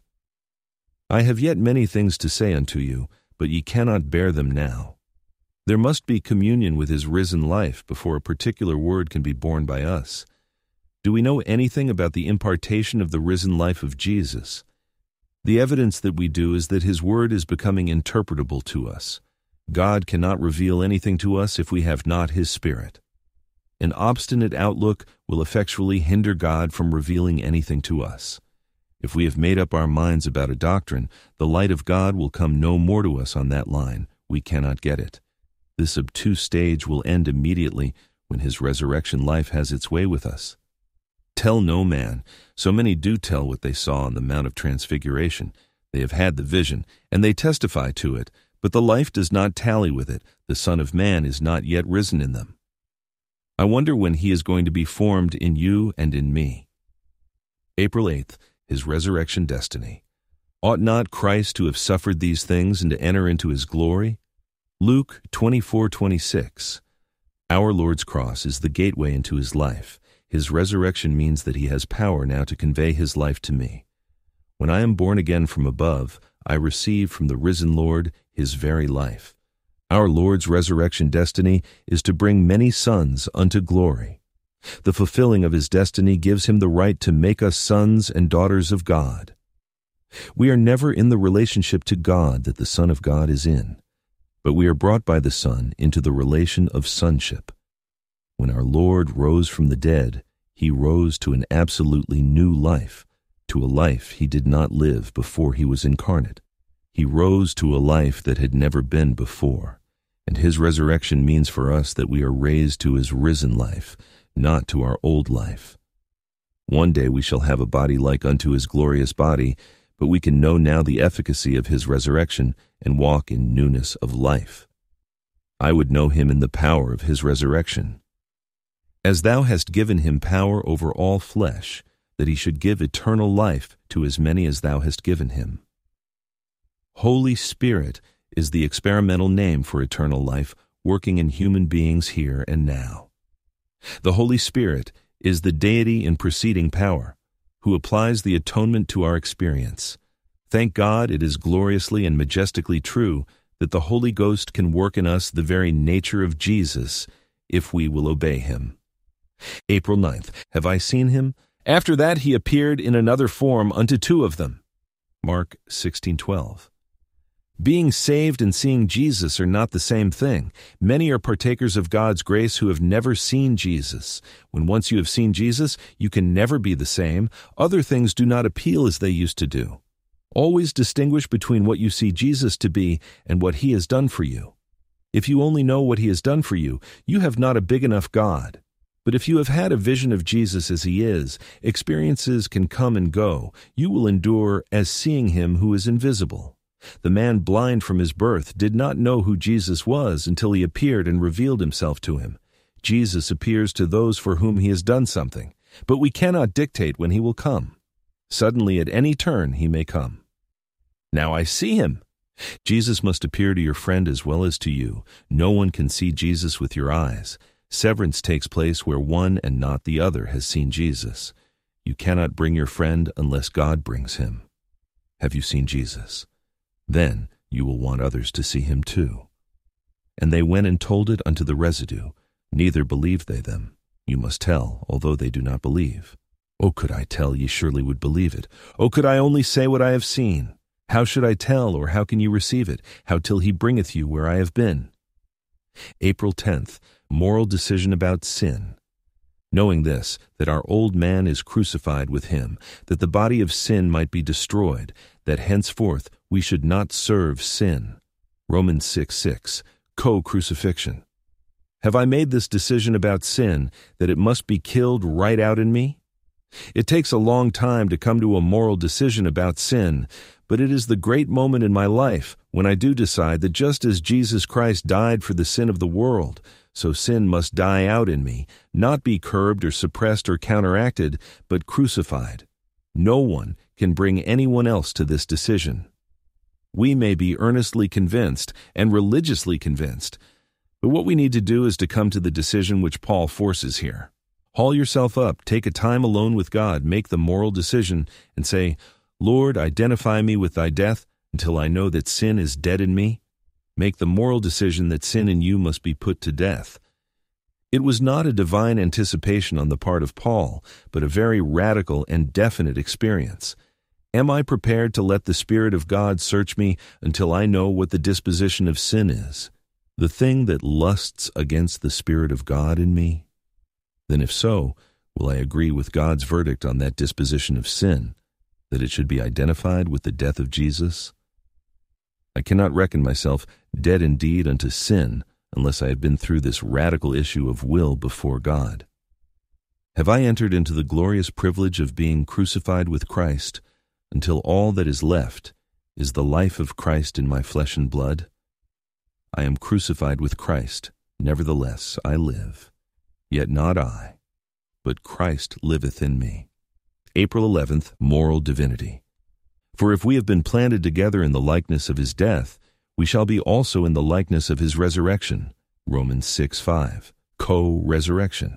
I have yet many things to say unto you, but ye cannot bear them now. There must be communion with his risen life before a particular word can be borne by us. Do we know anything about the impartation of the risen life of Jesus? The evidence that we do is that his word is becoming interpretable to us. God cannot reveal anything to us if we have not his Spirit. An obstinate outlook will effectually hinder God from revealing anything to us. If we have made up our minds about a doctrine, the light of God will come no more to us on that line. We cannot get it. This obtuse stage will end immediately when his resurrection life has its way with us. Tell no man. So many do tell what they saw on the Mount of Transfiguration. They have had the vision, and they testify to it, but the life does not tally with it. The Son of Man is not yet risen in them. I wonder when he is going to be formed in you and in me. April eighth, his resurrection destiny. Ought not Christ to have suffered these things and to enter into his glory? Luke twenty-four twenty-six. Our Lord's cross is the gateway into his life. His resurrection means that he has power now to convey his life to me. When I am born again from above, I receive from the risen Lord his very life. Our Lord's resurrection destiny is to bring many sons unto glory. The fulfilling of his destiny gives him the right to make us sons and daughters of God. We are never in the relationship to God that the Son of God is in, but we are brought by the Son into the relation of sonship. When our Lord rose from the dead, he rose to an absolutely new life, to a life he did not live before he was incarnate. He rose to a life that had never been before, and his resurrection means for us that we are raised to his risen life, not to our old life. One day we shall have a body like unto his glorious body, but we can know now the efficacy of his resurrection and walk in newness of life. I would know him in the power of his resurrection. As thou hast given him power over all flesh, that he should give eternal life to as many as thou hast given him. Holy Spirit is the experimental name for eternal life working in human beings here and now. The Holy Spirit is the deity in preceding power, who applies the atonement to our experience. Thank God it is gloriously and majestically true that the Holy Ghost can work in us the very nature of Jesus if we will obey him. April ninth, have I seen him? After that he appeared in another form unto two of them. Mark sixteen twelve. Being saved and seeing Jesus are not the same thing. Many are partakers of God's grace who have never seen Jesus. When once you have seen Jesus, you can never be the same. Other things do not appeal as they used to do. Always distinguish between what you see Jesus to be and what he has done for you. If you only know what he has done for you, you have not a big enough God. But if you have had a vision of Jesus as he is, experiences can come and go. You will endure as seeing him who is invisible. The man blind from his birth did not know who Jesus was until he appeared and revealed himself to him. Jesus appears to those for whom he has done something, but we cannot dictate when he will come. Suddenly, at any turn, he may come. Now I see him. Jesus must appear to your friend as well as to you. No one can see Jesus with your eyes. Severance takes place where one and not the other has seen Jesus. You cannot bring your friend unless God brings him. Have you seen Jesus? Then you will want others to see him too. And they went and told it unto the residue. Neither believed they them. You must tell, although they do not believe. Oh, could I tell, ye surely would believe it. Oh, could I only say what I have seen. How should I tell, or how can you receive it? How till he bringeth you where I have been? April tenth, moral decision about sin. Knowing this, that our old man is crucified with him, that the body of sin might be destroyed, that henceforth we should not serve sin. Romans six six, co-crucifixion. Have I made this decision about sin, that it must be killed right out in me? It takes a long time to come to a moral decision about sin, but it is the great moment in my life when I do decide that just as Jesus Christ died for the sin of the world, so sin must die out in me, not be curbed or suppressed or counteracted, but crucified. No one can bring anyone else to this decision. We may be earnestly convinced and religiously convinced, But what we need to do is to come to the decision which Paul forces here. Haul yourself up, take a time alone with God, make the moral decision, and say, Lord, identify me with thy death until I know that sin is dead in me. Make the moral decision that sin in you must be put to death. It was not a divine anticipation on the part of Paul, but a very radical and definite experience. Am I prepared to let the Spirit of God search me until I know what the disposition of sin is, the thing that lusts against the Spirit of God in me? Then if so, will I agree with God's verdict on that disposition of sin, that it should be identified with the death of Jesus? I cannot reckon myself dead indeed unto sin unless I have been through this radical issue of will before God. Have I entered into the glorious privilege of being crucified with Christ until all that is left is the life of Christ in my flesh and blood? I am crucified with Christ, nevertheless I live. Yet not I, but Christ liveth in me. April eleventh, Moral Divinity. For if we have been planted together in the likeness of his death, we shall be also in the likeness of his resurrection. Romans six five. Co-resurrection.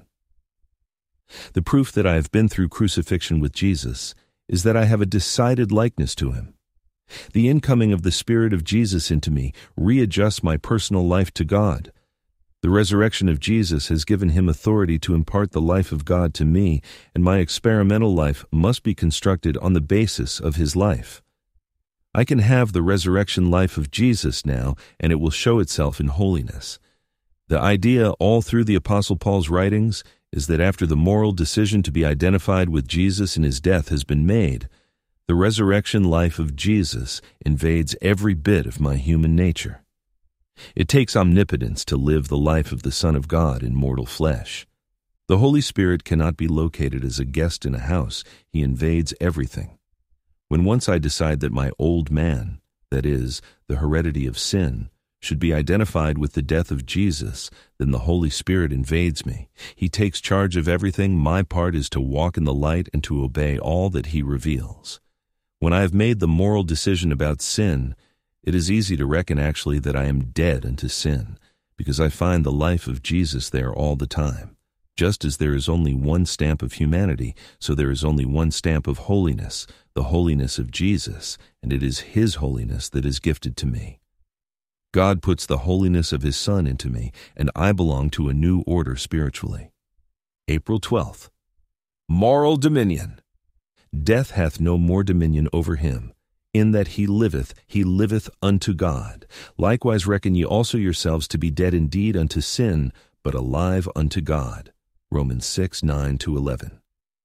The proof that I have been through crucifixion with Jesus is that I have a decided likeness to him. The incoming of the Spirit of Jesus into me readjusts my personal life to God. The resurrection of Jesus has given him authority to impart the life of God to me, and my experimental life must be constructed on the basis of his life. I can have the resurrection life of Jesus now, and it will show itself in holiness. The idea all through the Apostle Paul's writings is that after the moral decision to be identified with Jesus in his death has been made, the resurrection life of Jesus invades every bit of my human nature. It takes omnipotence to live the life of the Son of God in mortal flesh. The Holy Spirit cannot be located as a guest in a house. He invades everything. When once I decide that my old man, that is, the heredity of sin, should be identified with the death of Jesus, then the Holy Spirit invades me. He takes charge of everything. My part is to walk in the light and to obey all that he reveals. When I have made the moral decision about sin, it is easy to reckon actually that I am dead unto sin, because I find the life of Jesus there all the time. Just as there is only one stamp of humanity, so there is only one stamp of holiness, the holiness of Jesus, and it is his holiness that is gifted to me. God puts the holiness of his Son into me, and I belong to a new order spiritually. April twelfth. Moral dominion. Death hath no more dominion over him. In that he liveth, he liveth unto God. Likewise reckon ye also yourselves to be dead indeed unto sin, but alive unto God. Romans six nine to eleven.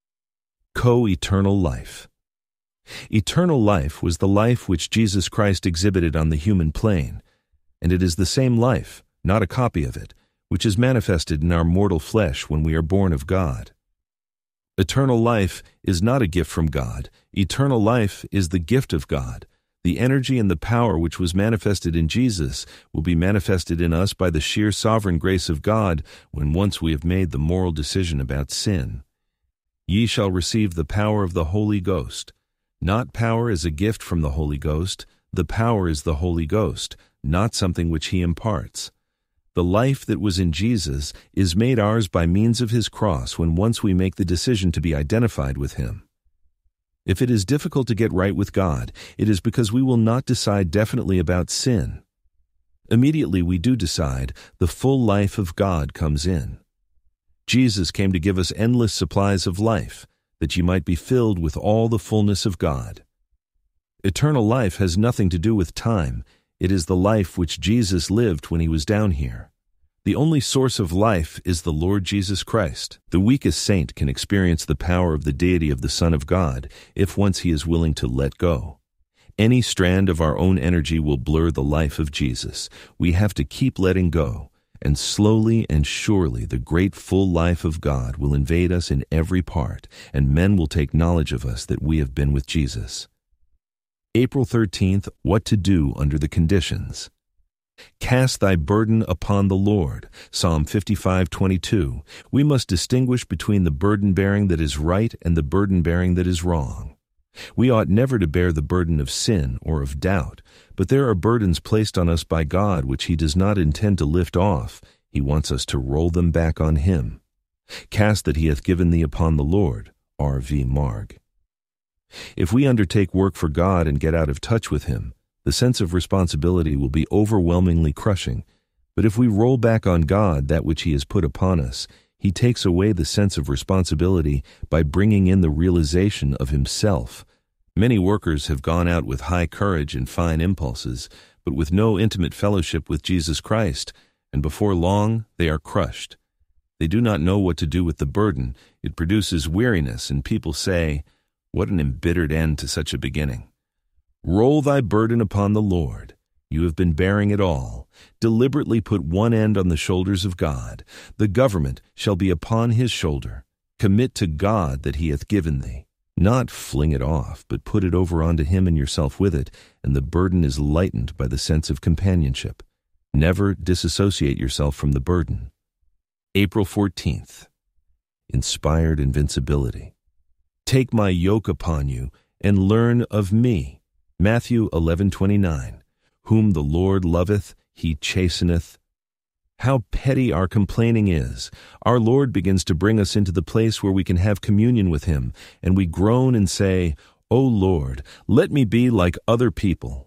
Co-eternal life. Eternal life was the life which Jesus Christ exhibited on the human plane, and it is the same life, not a copy of it, which is manifested in our mortal flesh when we are born of God. Eternal life is not a gift from God. Eternal life is the gift of God. The energy and the power which was manifested in Jesus will be manifested in us by the sheer sovereign grace of God when once we have made the moral decision about sin. Ye shall receive the power of the Holy Ghost. Not power as a gift from the Holy Ghost. The power is the Holy Ghost, not something which he imparts. The life that was in Jesus is made ours by means of his cross when once we make the decision to be identified with him. If it is difficult to get right with God, it is because we will not decide definitely about sin. Immediately we do decide, the full life of God comes in. Jesus came to give us endless supplies of life, that ye might be filled with all the fullness of God. Eternal life has nothing to do with time. It is the life which Jesus lived when he was down here. The only source of life is the Lord Jesus Christ. The weakest saint can experience the power of the deity of the Son of God if once he is willing to let go. Any strand of our own energy will blur the life of Jesus. We have to keep letting go, and slowly and surely the great full life of God will invade us in every part, and men will take knowledge of us that we have been with Jesus. April thirteenth, what to do under the conditions. Cast thy burden upon the Lord. Psalm fifty-five twenty-two. We must distinguish between the burden-bearing that is right and the burden-bearing that is wrong. We ought never to bear the burden of sin or of doubt, but there are burdens placed on us by God which He does not intend to lift off. He wants us to roll them back on Him. Cast that He hath given thee upon the Lord. R V Marg. If we undertake work for God and get out of touch with Him, the sense of responsibility will be overwhelmingly crushing. But if we roll back on God that which He has put upon us, He takes away the sense of responsibility by bringing in the realization of Himself. Many workers have gone out with high courage and fine impulses, but with no intimate fellowship with Jesus Christ, and before long they are crushed. They do not know what to do with the burden. It produces weariness, and people say, "What an embittered end to such a beginning." Roll thy burden upon the Lord. You have been bearing it all. Deliberately put one end on the shoulders of God. The government shall be upon His shoulder. Commit to God that He hath given thee. Not fling it off, but put it over onto Him and yourself with it, and the burden is lightened by the sense of companionship. Never disassociate yourself from the burden. April fourteenth. Inspired invincibility. Take my yoke upon you, and learn of me. Matthew eleven twenty-nine. Whom the Lord loveth, He chasteneth. How petty our complaining is. Our Lord begins to bring us into the place where we can have communion with Him, and we groan and say, "O Lord, let me be like other people."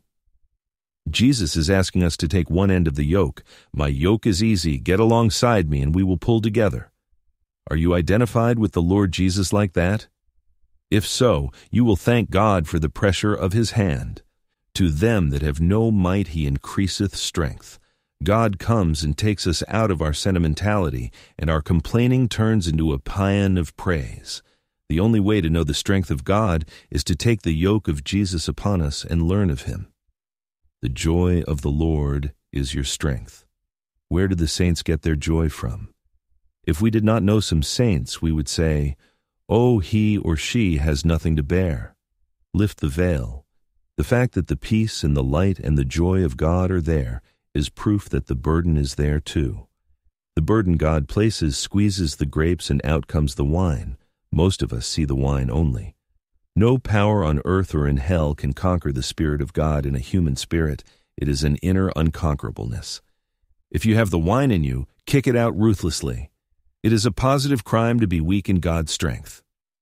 Jesus is asking us to take one end of the yoke. My yoke is easy, get alongside me, and we will pull together. Are you identified with the Lord Jesus like that? If so, you will thank God for the pressure of His hand. To them that have no might He increaseth strength. God comes and takes us out of our sentimentality, and our complaining turns into a paean of praise. The only way to know the strength of God is to take the yoke of Jesus upon us and learn of Him. The joy of the Lord is your strength. Where do the saints get their joy from? If we did not know some saints, we would say, "Oh, he or she has nothing to bear." Lift the veil. The fact that the peace and the light and the joy of God are there is proof that the burden is there too. The burden God places squeezes the grapes and out comes the wine. Most of us see the wine only. No power on earth or in hell can conquer the Spirit of God in a human spirit. It is an inner unconquerableness. If you have the wine in you, kick it out ruthlessly. It is a positive crime to be weak in God's strength.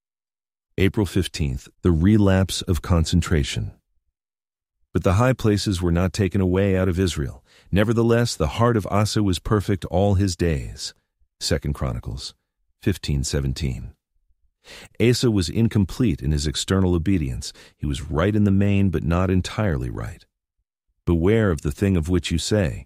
April fifteenth, the relapse of concentration. But the high places were not taken away out of Israel. Nevertheless, the heart of Asa was perfect all his days. Second Chronicles fifteen seventeen. Asa was incomplete in his external obedience. He was right in the main, but not entirely right. Beware of the thing of which you say,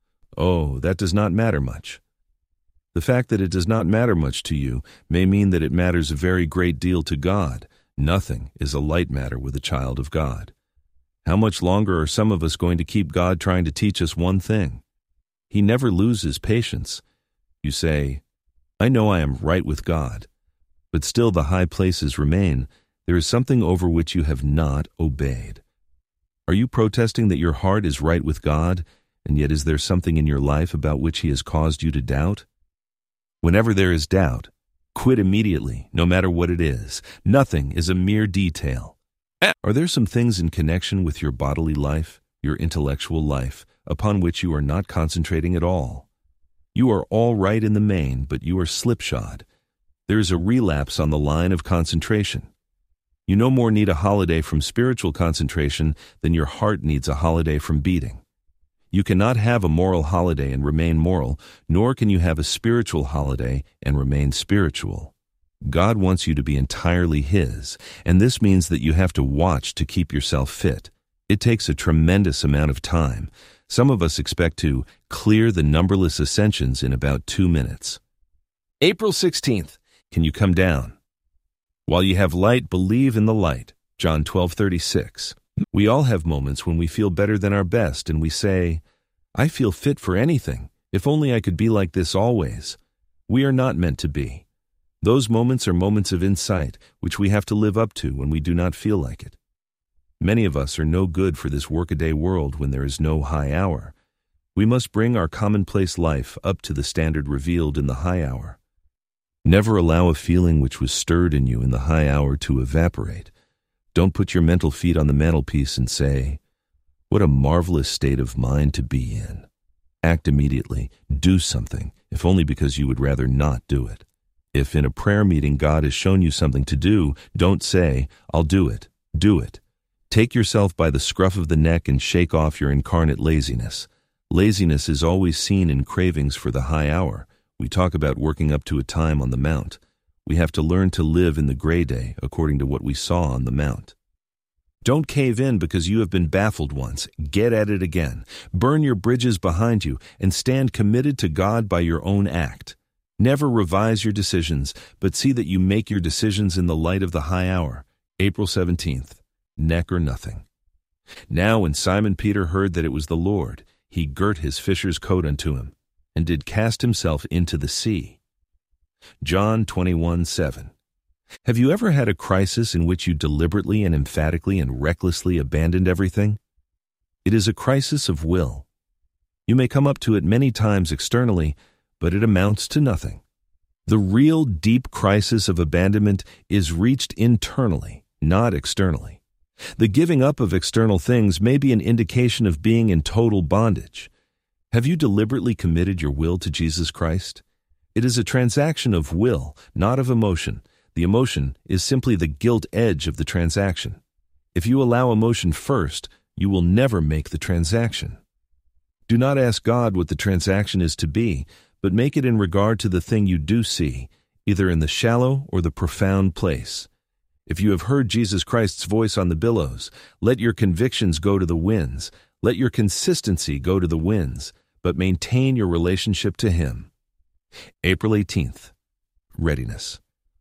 "Oh, that does not matter much." The fact that it does not matter much to you may mean that it matters a very great deal to God. Nothing is a light matter with a child of God. How much longer are some of us going to keep God trying to teach us one thing? He never loses patience. You say, "I know I am right with God," but still the high places remain. There is something over which you have not obeyed. Are you protesting that your heart is right with God, and yet is there something in your life about which He has caused you to doubt? Whenever there is doubt, quit immediately, no matter what it is. Nothing is a mere detail. Are there some things in connection with your bodily life, your intellectual life, upon which you are not concentrating at all? You are all right in the main, but you are slipshod. There is a relapse on the line of concentration. You no more need a holiday from spiritual concentration than your heart needs a holiday from beating. You cannot have a moral holiday and remain moral, nor can you have a spiritual holiday and remain spiritual. God wants you to be entirely His, and this means that you have to watch to keep yourself fit. It takes a tremendous amount of time. Some of us expect to clear the numberless ascensions in about two minutes. April sixteenth, can you come down? While you have light, believe in the light. John twelve thirty-six. We all have moments when we feel better than our best, and we say, "I feel fit for anything. If only I could be like this always." We are not meant to be. Those moments are moments of insight, which we have to live up to when we do not feel like it. Many of us are no good for this workaday world when there is no high hour. We must bring our commonplace life up to the standard revealed in the high hour. Never allow a feeling which was stirred in you in the high hour to evaporate. Don't put your mental feet on the mantelpiece and say, "What a marvelous state of mind to be in." Act immediately. Do something, if only because you would rather not do it. If in a prayer meeting God has shown you something to do, don't say, "I'll do it." Do it. Take yourself by the scruff of the neck and shake off your incarnate laziness. Laziness is always seen in cravings for the high hour. We talk about working up to a time on the mount. We have to learn to live in the gray day according to what we saw on the mount. Don't cave in because you have been baffled once. Get at it again. Burn your bridges behind you and stand committed to God by your own act. Never revise your decisions, but see that you make your decisions in the light of the high hour. April seventeenth. Neck or nothing. Now when Simon Peter heard that it was the Lord, he girt his fisher's coat unto him, and did cast himself into the sea. John twenty-one seven. Have you ever had a crisis in which you deliberately and emphatically and recklessly abandoned everything? It is a crisis of will. You may come up to it many times externally, but it amounts to nothing. The real deep crisis of abandonment is reached internally, not externally. The giving up of external things may be an indication of being in total bondage. Have you deliberately committed your will to Jesus Christ? It is a transaction of will, not of emotion. The emotion is simply the gilt edge of the transaction. If you allow emotion first, you will never make the transaction. Do not ask God what the transaction is to be, but make it in regard to the thing you do see, either in the shallow or the profound place. If you have heard Jesus Christ's voice on the billows, let your convictions go to the winds, let your consistency go to the winds, but maintain your relationship to Him. April eighteenth. Readiness.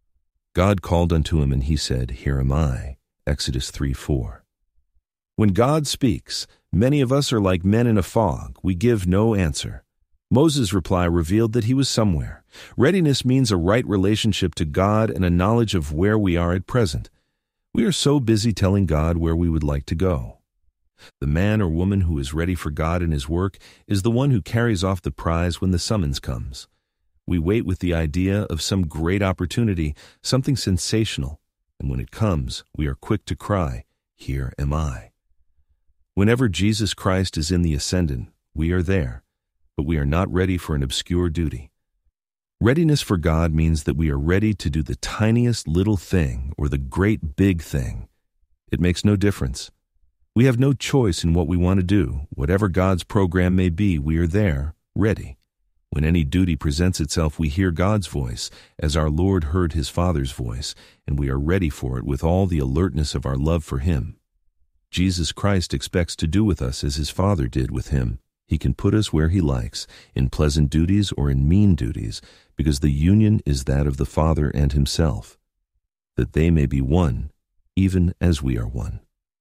God called unto him, and he said, "Here am I." Exodus three four. When God speaks, many of us are like men in a fog. We give no answer. Moses' reply revealed that he was somewhere. Readiness means a right relationship to God and a knowledge of where we are at present. We are so busy telling God where we would like to go. The man or woman who is ready for God and His work is the one who carries off the prize when the summons comes. We wait with the idea of some great opportunity, something sensational, and when it comes, we are quick to cry, "Here am I." Whenever Jesus Christ is in the ascendant, we are there, but we are not ready for an obscure duty. Readiness for God means that we are ready to do the tiniest little thing or the great big thing. It makes no difference. We have no choice in what we want to do. Whatever God's program may be, we are there, ready. When any duty presents itself, we hear God's voice, as our Lord heard His Father's voice, and we are ready for it with all the alertness of our love for Him. Jesus Christ expects to do with us as His Father did with Him. He can put us where He likes, in pleasant duties or in mean duties, because the union is that of the Father and Himself, that they may be one, even as we are one.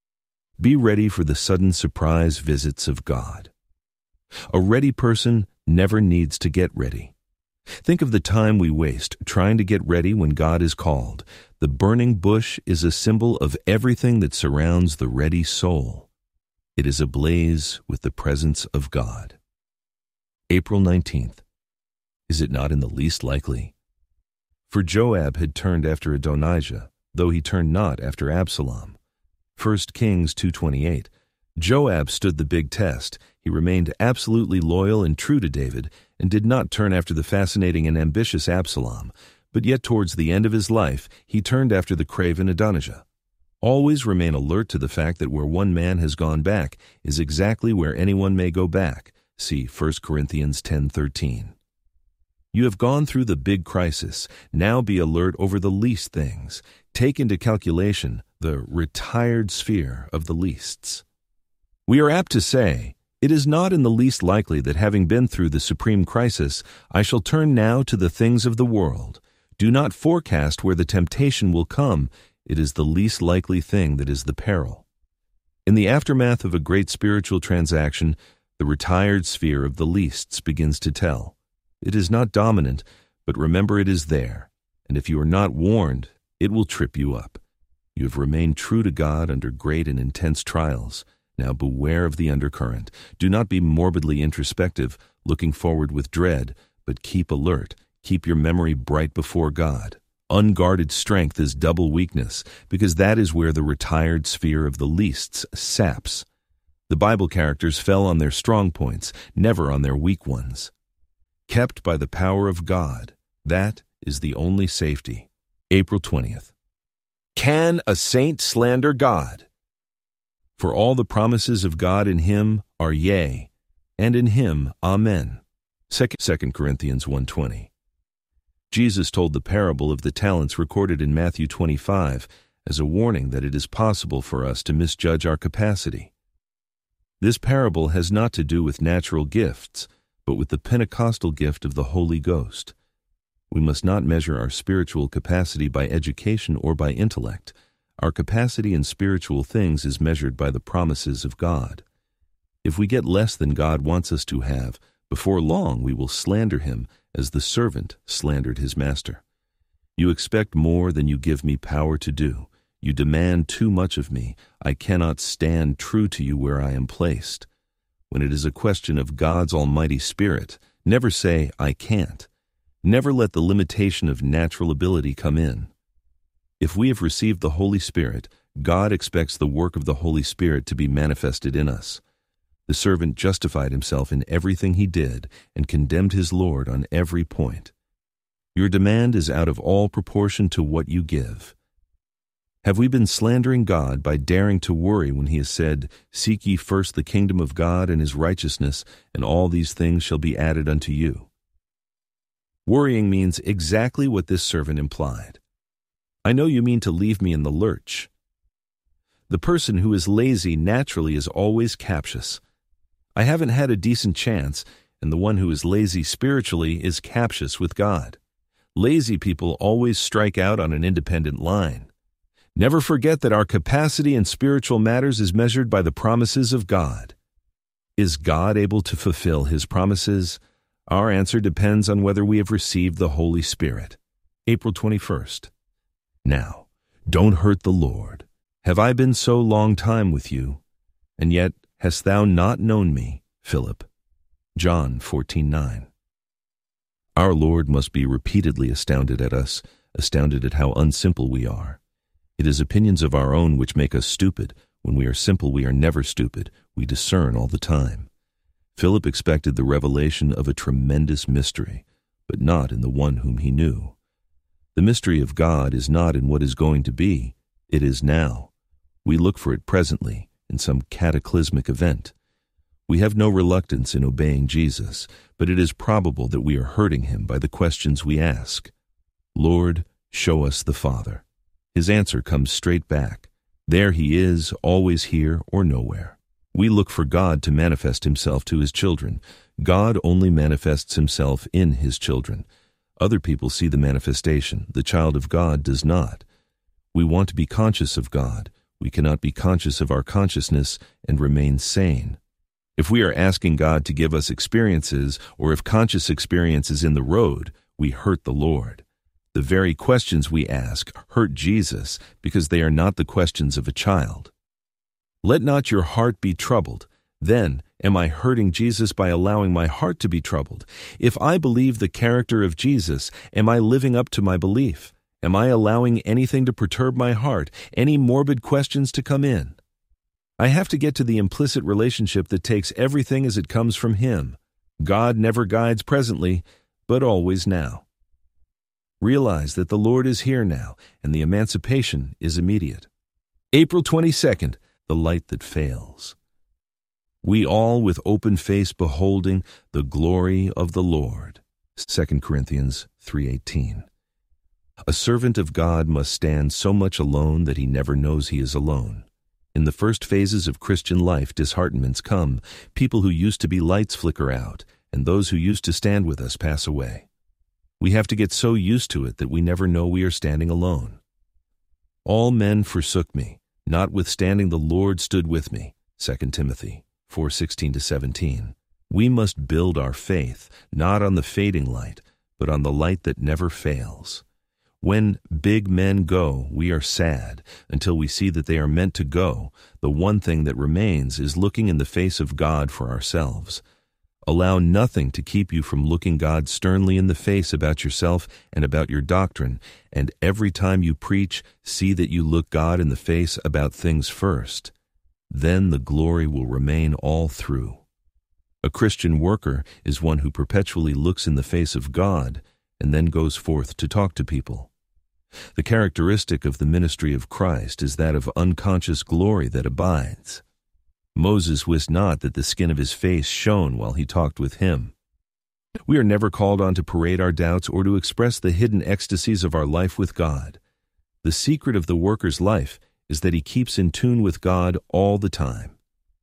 Be ready for the sudden surprise visits of God. A ready person never needs to get ready. Think of the time we waste trying to get ready when God is called. The burning bush is a symbol of everything that surrounds the ready soul. It is ablaze with the presence of God. April nineteenth. Is it not in the least likely? For Joab had turned after Adonijah, though he turned not after Absalom. First Kings two twenty-eight. Joab stood the big test. He remained absolutely loyal and true to David, and did not turn after the fascinating and ambitious Absalom, but yet towards the end of his life he turned after the craven Adonijah. Always remain alert to the fact that where one man has gone back is exactly where anyone may go back. See First Corinthians ten thirteen. You have gone through the big crisis. Now be alert over the least things. Take into calculation the retired sphere of the leasts. We are apt to say, "It is not in the least likely that having been through the supreme crisis, I shall turn now to the things of the world." Do not forecast where the temptation will come. It is the least likely thing that is the peril. In the aftermath of a great spiritual transaction, the retired sphere of the leasts begins to tell. It is not dominant, but remember it is there, and if you are not warned, it will trip you up. You have remained true to God under great and intense trials. Now beware of the undercurrent. Do not be morbidly introspective, looking forward with dread, but keep alert. Keep your memory bright before God. Unguarded strength is double weakness, because that is where the retired sphere of the leasts saps. The Bible characters fell on their strong points, never on their weak ones. Kept by the power of God, that is the only safety. April twentieth. Can a saint slander God? For all the promises of God in him are yea, and in him amen. Second Corinthians one twenty. Jesus told the parable of the talents recorded in Matthew twenty-five as a warning that it is possible for us to misjudge our capacity. This parable has not to do with natural gifts, but with the Pentecostal gift of the Holy Ghost. We must not measure our spiritual capacity by education or by intellect. Our capacity in spiritual things is measured by the promises of God. If we get less than God wants us to have, before long we will slander him as the servant slandered his master. You expect more than you give me power to do. You demand too much of me. I cannot stand true to you where I am placed. When it is a question of God's almighty Spirit, never say, I can't. Never let the limitation of natural ability come in. If we have received the Holy Spirit, God expects the work of the Holy Spirit to be manifested in us. The servant justified himself in everything he did and condemned his Lord on every point. Your demand is out of all proportion to what you give. Have we been slandering God by daring to worry when he has said, Seek ye first the kingdom of God and his righteousness, and all these things shall be added unto you? Worrying means exactly what this servant implied. I know you mean to leave me in the lurch. The person who is lazy naturally is always captious. I haven't had a decent chance, and the one who is lazy spiritually is captious with God. Lazy people always strike out on an independent line. Never forget that our capacity in spiritual matters is measured by the promises of God. Is God able to fulfill his promises? Our answer depends on whether we have received the Holy Spirit. April twenty-first. Now, don't hurt the Lord. Have I been so long time with you? And yet hast thou not known me, Philip? John fourteen nine. Our Lord must be repeatedly astounded at us, astounded at how unsimple we are. It is opinions of our own which make us stupid. When we are simple, we are never stupid. We discern all the time. Philip expected the revelation of a tremendous mystery, but not in the one whom he knew. The mystery of God is not in what is going to be. It is now. We look for it presently in some cataclysmic event. We have no reluctance in obeying Jesus, but it is probable that we are hurting him by the questions we ask. Lord, show us the Father. His answer comes straight back. There he is, always here or nowhere. We look for God to manifest himself to his children. God only manifests himself in his children. Other people see the manifestation. The child of God does not. We want to be conscious of God. We cannot be conscious of our consciousness and remain sane. If we are asking God to give us experiences, or if conscious experience is in the road, we hurt the Lord. The very questions we ask hurt Jesus because they are not the questions of a child. Let not your heart be troubled. Then, am I hurting Jesus by allowing my heart to be troubled? If I believe the character of Jesus, am I living up to my belief? Am I allowing anything to perturb my heart, any morbid questions to come in? I have to get to the implicit relationship that takes everything as it comes from him. God never guides presently, but always now. Realize that the Lord is here now, and the emancipation is immediate. April twenty-second, the light that fails. We all with open face beholding the glory of the Lord. Second Corinthians three eighteen. A servant of God must stand so much alone that he never knows he is alone. In the first phases of Christian life, disheartenments come. People who used to be lights flicker out, and those who used to stand with us pass away. We have to get so used to it that we never know we are standing alone. All men forsook me, notwithstanding the Lord stood with me. Second Timothy four sixteen to seventeen. We must build our faith, not on the fading light, but on the light that never fails. When big men go, we are sad. Until we see that they are meant to go, the one thing that remains is looking in the face of God for ourselves. Allow nothing to keep you from looking God sternly in the face about yourself and about your doctrine, and every time you preach, see that you look God in the face about things first. Then the glory will remain all through. A Christian worker is one who perpetually looks in the face of God and then goes forth to talk to people. The characteristic of the ministry of Christ is that of unconscious glory that abides. Moses wist not that the skin of his face shone while he talked with him. We are never called on to parade our doubts or to express the hidden ecstasies of our life with God. The secret of the worker's life is that he keeps in tune with God all the time.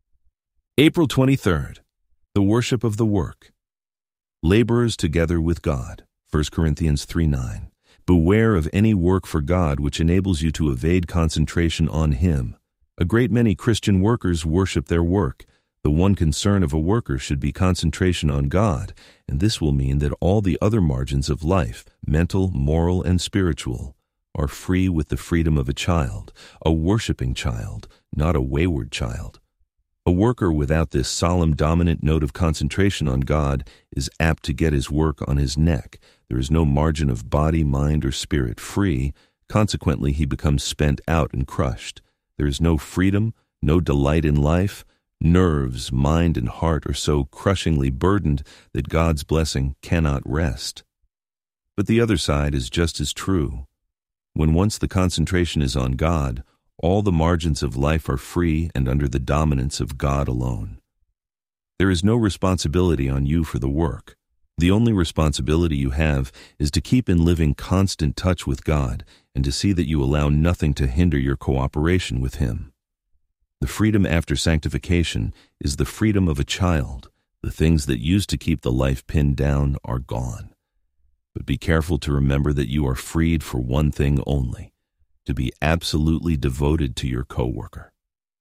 April twenty-third, the worship of the work. Laborers together with God, First Corinthians three nine. Beware of any work for God which enables you to evade concentration on Him. A great many Christian workers worship their work. The one concern of a worker should be concentration on God, and this will mean that all the other margins of life, mental, moral, and spiritual, are free with the freedom of a child, a worshiping child, not a wayward child. A worker without this solemn dominant note of concentration on God is apt to get his work on his neck. There is no margin of body, mind, or spirit free. Consequently, he becomes spent out and crushed. There is no freedom, no delight in life. Nerves, mind, and heart are so crushingly burdened that God's blessing cannot rest. But the other side is just as true. When once the concentration is on God, all the margins of life are free and under the dominance of God alone. There is no responsibility on you for the work. The only responsibility you have is to keep in living constant touch with God and to see that you allow nothing to hinder your cooperation with Him. The freedom after sanctification is the freedom of a child. The things that used to keep the life pinned down are gone. But be careful to remember that you are freed for one thing only, to be absolutely devoted to your co-worker.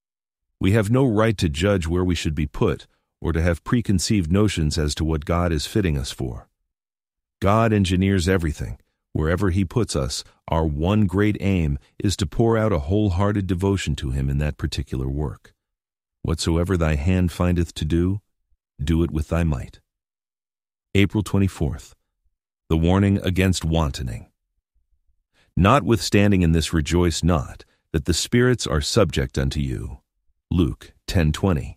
We have no right to judge where we should be put or to have preconceived notions as to what God is fitting us for. God engineers everything. Wherever He puts us, our one great aim is to pour out a wholehearted devotion to Him in that particular work. Whatsoever thy hand findeth to do, do it with thy might. April twenty-fourth. The warning against wantoning. Notwithstanding in this rejoice not, that the spirits are subject unto you. Luke ten twenty.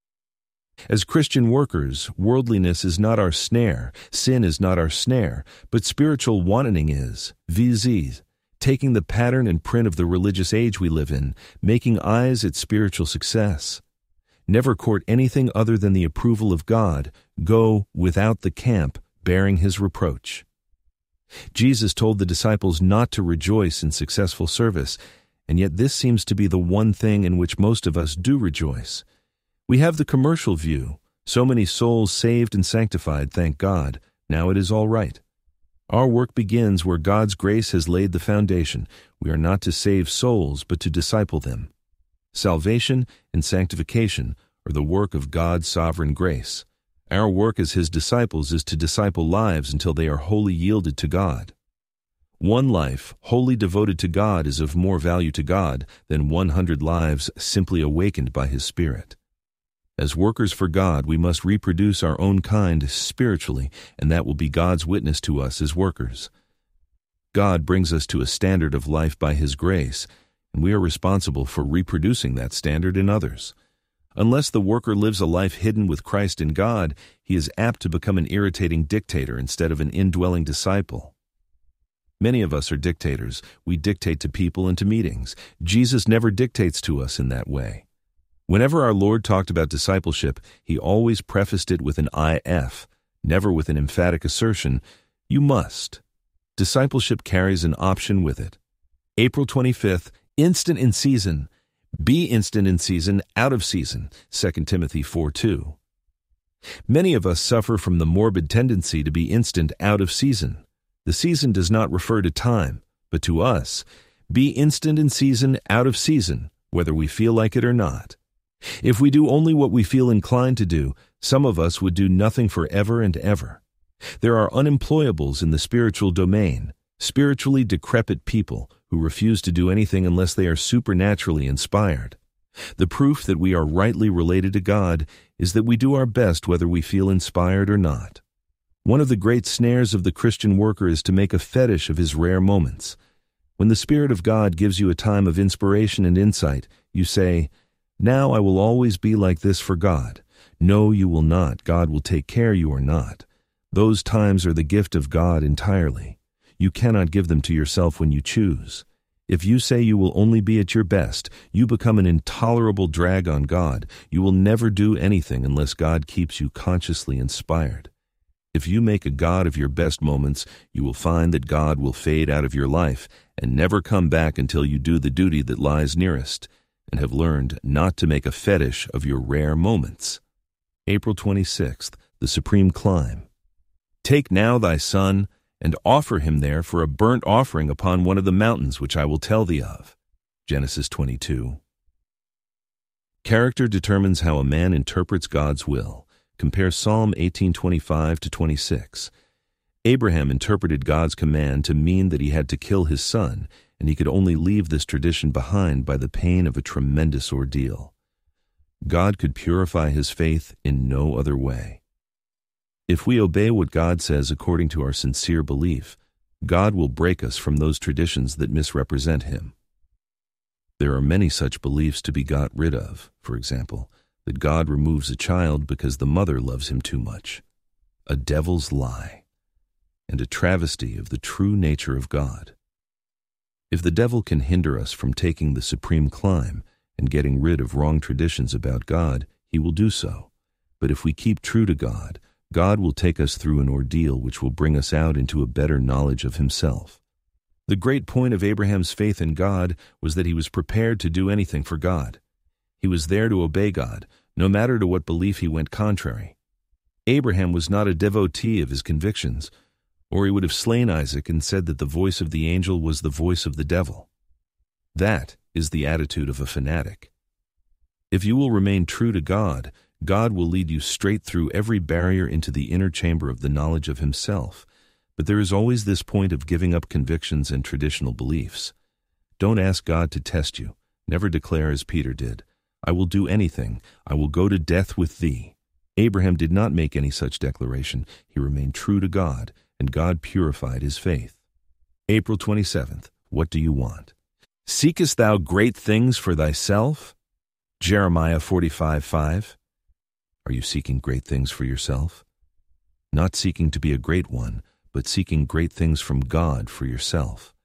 As Christian workers, worldliness is not our snare, sin is not our snare, but spiritual wantoning is, viz., taking the pattern and print of the religious age we live in, making eyes at spiritual success. Never court anything other than the approval of God, go without the camp, bearing His reproach. Jesus told the disciples not to rejoice in successful service, and yet this seems to be the one thing in which most of us do rejoice. We have the commercial view. So many souls saved and sanctified, thank God. Now it is all right. Our work begins where God's grace has laid the foundation. We are not to save souls, but to disciple them. Salvation and sanctification are the work of God's sovereign grace. Our work as His disciples is to disciple lives until they are wholly yielded to God. One life wholly devoted to God is of more value to God than one hundred lives simply awakened by His Spirit. As workers for God, we must reproduce our own kind spiritually, and that will be God's witness to us as workers. God brings us to a standard of life by His grace, and we are responsible for reproducing that standard in others. Unless the worker lives a life hidden with Christ in God, he is apt to become an irritating dictator instead of an indwelling disciple. Many of us are dictators. We dictate to people and to meetings. Jesus never dictates to us in that way. Whenever our Lord talked about discipleship, He always prefaced it with an I F, never with an emphatic assertion, you must. Discipleship carries an option with it. April twenty-fifth, instant in season. Be instant in season, out of season, Second Timothy four two. Many of us suffer from the morbid tendency to be instant out of season. The season does not refer to time, but to us. Be instant in season, out of season, whether we feel like it or not. If we do only what we feel inclined to do, some of us would do nothing for ever and ever. There are unemployables in the spiritual domain, spiritually decrepit people who refuse to do anything unless they are supernaturally inspired. The proof that we are rightly related to God is that we do our best whether we feel inspired or not. One of the great snares of the Christian worker is to make a fetish of his rare moments. When the Spirit of God gives you a time of inspiration and insight, you say, "Now I will always be like this for God." No, you will not. God will take care you are not. Those times are the gift of God entirely. You cannot give them to yourself when you choose. If you say you will only be at your best, you become an intolerable drag on God. You will never do anything unless God keeps you consciously inspired. If you make a God of your best moments, you will find that God will fade out of your life and never come back until you do the duty that lies nearest and have learned not to make a fetish of your rare moments. April twenty-sixth, the Supreme Climb. Take now thy son, and offer him there for a burnt offering upon one of the mountains which I will tell thee of. Genesis twenty-two. Character determines how a man interprets God's will. Compare Psalm eighteen twenty-five to twenty-six. Abraham interpreted God's command to mean that he had to kill his son, and he could only leave this tradition behind by the pain of a tremendous ordeal. God could purify his faith in no other way. If we obey what God says according to our sincere belief, God will break us from those traditions that misrepresent him. There are many such beliefs to be got rid of. For example, that God removes a child because the mother loves him too much. A devil's lie, and a travesty of the true nature of God. If the devil can hinder us from taking the supreme climb and getting rid of wrong traditions about God, he will do so. But if we keep true to God, God will take us through an ordeal which will bring us out into a better knowledge of himself. The great point of Abraham's faith in God was that he was prepared to do anything for God. He was there to obey God, no matter to what belief he went contrary. Abraham was not a devotee of his convictions, or he would have slain Isaac and said that the voice of the angel was the voice of the devil. That is the attitude of a fanatic. If you will remain true to God, God will lead you straight through every barrier into the inner chamber of the knowledge of himself. But there is always this point of giving up convictions and traditional beliefs. Don't ask God to test you. Never declare as Peter did, "I will do anything. I will go to death with thee." Abraham did not make any such declaration. He remained true to God, and God purified his faith. April twenty-seventh. What do you want? Seekest thou great things for thyself? Jeremiah forty-five five. Are you seeking great things for yourself? Not seeking to be a great one, but seeking great things from God for yourself.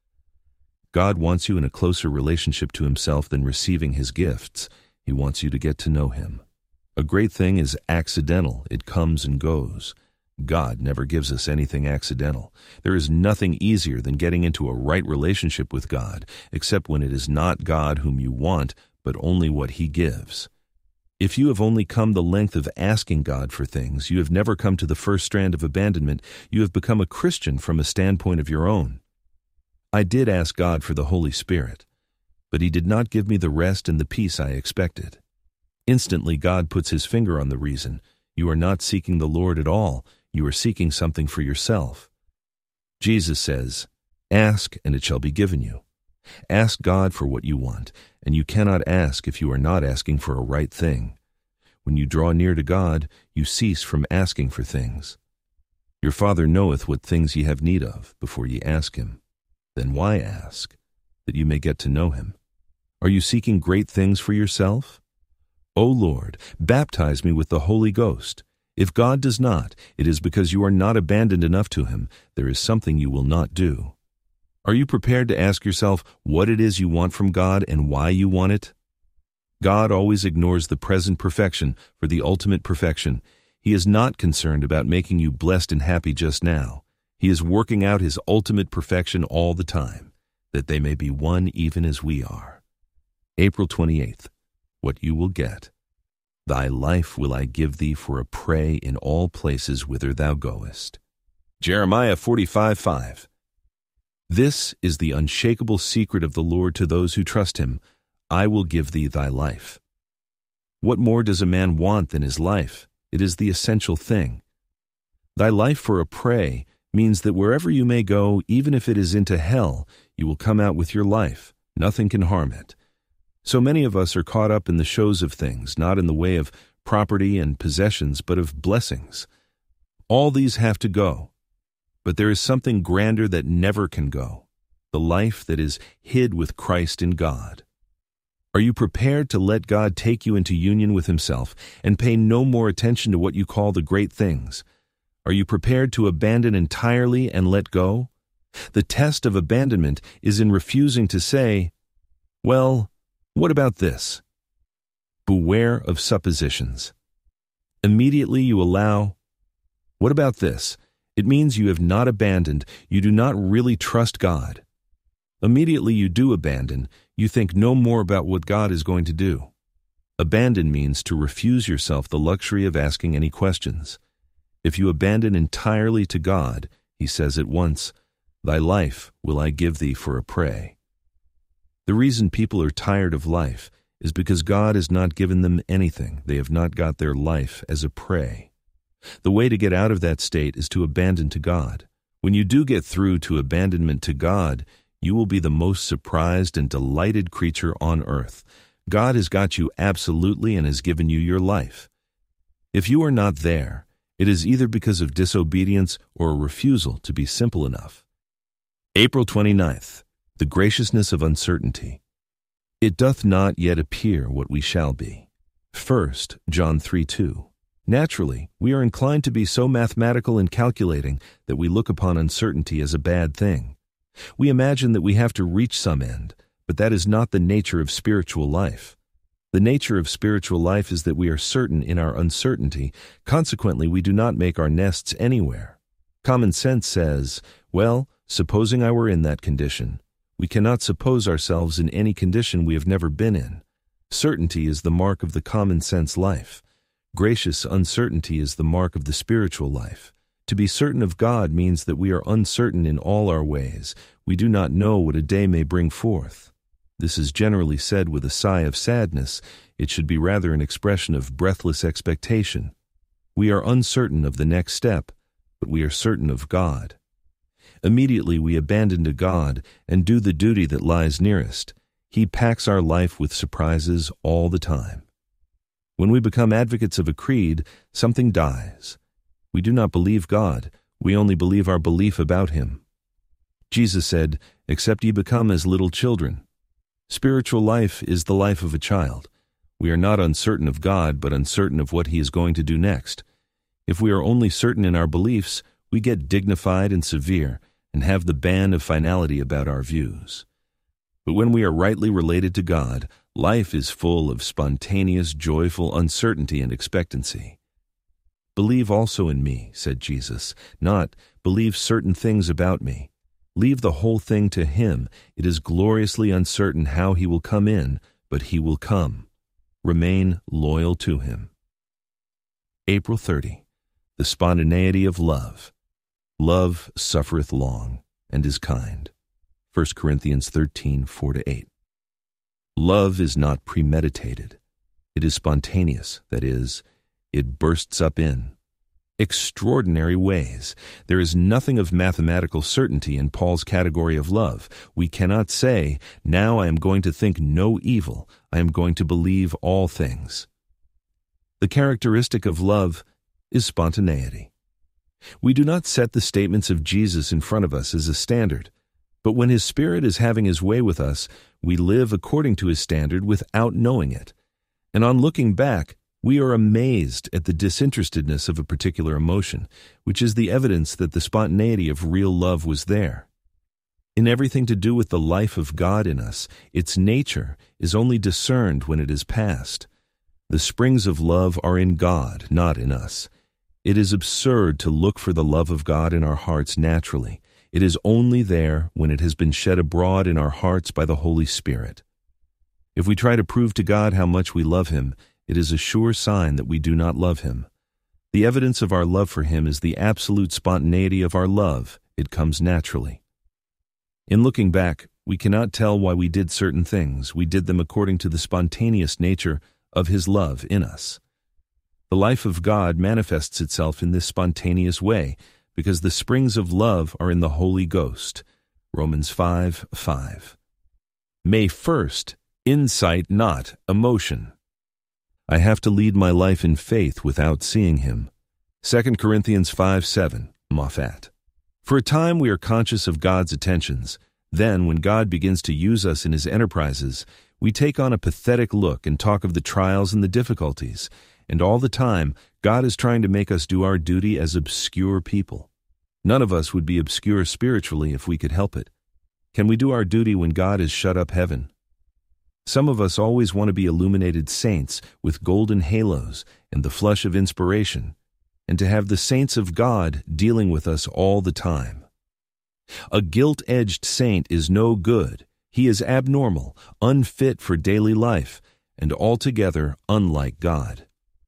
God wants you in a closer relationship to himself than receiving his gifts. He wants you to get to know him. A great thing is accidental. It comes and goes. God never gives us anything accidental. There is nothing easier than getting into a right relationship with God, except when it is not God whom you want, but only what he gives. If you have only come the length of asking God for things, you have never come to the first strand of abandonment. You have become a Christian from a standpoint of your own. I did ask God for the Holy Spirit, but he did not give me the rest and the peace I expected. Instantly, God puts his finger on the reason. You are not seeking the Lord at all. You are seeking something for yourself. Jesus says, "Ask, and it shall be given you." Ask God for what you want, and you cannot ask if you are not asking for a right thing. When you draw near to God, you cease from asking for things. Your Father knoweth what things ye have need of before ye ask him. Then why ask? That you may get to know him. Are you seeking great things for yourself? O Lord, baptize me with the Holy Ghost. If God does not, it is because you are not abandoned enough to him. There is something you will not do. Are you prepared to ask yourself what it is you want from God and why you want it? God always ignores the present perfection for the ultimate perfection. He is not concerned about making you blessed and happy just now. He is working out his ultimate perfection all the time, that they may be one even as we are. April twenty-eighth. What you will get. Thy life will I give thee for a prey in all places whither thou goest. Jeremiah forty-five five. This is the unshakable secret of the Lord to those who trust him. I will give thee thy life. What more does a man want than his life? It is the essential thing. Thy life for a prey means that wherever you may go, even if it is into hell, you will come out with your life. Nothing can harm it. So many of us are caught up in the shows of things, not in the way of property and possessions, but of blessings. All these have to go, but there is something grander that never can go, the life that is hid with Christ in God. Are you prepared to let God take you into union with Himself and pay no more attention to what you call the great things? Are you prepared to abandon entirely and let go? The test of abandonment is in refusing to say, well, what about this? Beware of suppositions. Immediately you allow, what about this? It means you have not abandoned, you do not really trust God. Immediately you do abandon, you think no more about what God is going to do. Abandon means to refuse yourself the luxury of asking any questions. If you abandon entirely to God, He says at once, "Thy life will I give thee for a prey." The reason people are tired of life is because God has not given them anything. They have not got their life as a prey. The way to get out of that state is to abandon to God. When you do get through to abandonment to God, you will be the most surprised and delighted creature on earth. God has got you absolutely and has given you your life. If you are not there, it is either because of disobedience or a refusal to be simple enough. April twenty-ninth. The graciousness of uncertainty. It doth not yet appear what we shall be. First John three two. Naturally, we are inclined to be so mathematical and calculating that we look upon uncertainty as a bad thing. We imagine that we have to reach some end, but that is not the nature of spiritual life. The nature of spiritual life is that we are certain in our uncertainty. Consequently, we do not make our nests anywhere. Common sense says, well, supposing I were in that condition. We cannot suppose ourselves in any condition we have never been in. Certainty is the mark of the common sense life. Gracious uncertainty is the mark of the spiritual life. To be certain of God means that we are uncertain in all our ways. We do not know what a day may bring forth. This is generally said with a sigh of sadness. It should be rather an expression of breathless expectation. We are uncertain of the next step, but we are certain of God. Immediately we abandon to God and do the duty that lies nearest. He packs our life with surprises all the time. When we become advocates of a creed, something dies. We do not believe God, we only believe our belief about Him. Jesus said, "Except ye become as little children." Spiritual life is the life of a child. We are not uncertain of God, but uncertain of what He is going to do next. If we are only certain in our beliefs, we get dignified and severe, and have the ban of finality about our views. But when we are rightly related to God, life is full of spontaneous, joyful uncertainty and expectancy. "Believe also in me," said Jesus, not, "believe certain things about me." Leave the whole thing to Him. It is gloriously uncertain how He will come in, but He will come. Remain loyal to Him. April thirtieth. The spontaneity of love. Love suffereth long, and is kind. First Corinthians thirteen, four to eight. Love is not premeditated. It is spontaneous, that is, it bursts up in extraordinary ways. There is nothing of mathematical certainty in Paul's category of love. We cannot say, now I am going to think no evil, I am going to believe all things. The characteristic of love is spontaneity. We do not set the statements of Jesus in front of us as a standard, but when His Spirit is having His way with us, we live according to His standard without knowing it. And on looking back, we are amazed at the disinterestedness of a particular emotion, which is the evidence that the spontaneity of real love was there. In everything to do with the life of God in us, its nature is only discerned when it is past. The springs of love are in God, not in us. It is absurd to look for the love of God in our hearts naturally. It is only there when it has been shed abroad in our hearts by the Holy Spirit. If we try to prove to God how much we love Him, it is a sure sign that we do not love Him. The evidence of our love for Him is the absolute spontaneity of our love. It comes naturally. In looking back, we cannot tell why we did certain things. We did them according to the spontaneous nature of His love in us. The life of God manifests itself in this spontaneous way because the springs of love are in the Holy Ghost. Romans five, five. May first, Insight, not emotion. I have to lead my life in faith without seeing him. Second Corinthians five seven, Moffat. For a time we are conscious of God's attentions. Then, when God begins to use us in his enterprises, we take on a pathetic look and talk of the trials and the difficulties. And all the time, God is trying to make us do our duty as obscure people. None of us would be obscure spiritually if we could help it. Can we do our duty when God has shut up heaven? Some of us always want to be illuminated saints with golden halos and the flush of inspiration, and to have the saints of God dealing with us all the time. A gilt-edged saint is no good. He is abnormal, unfit for daily life, and altogether unlike God.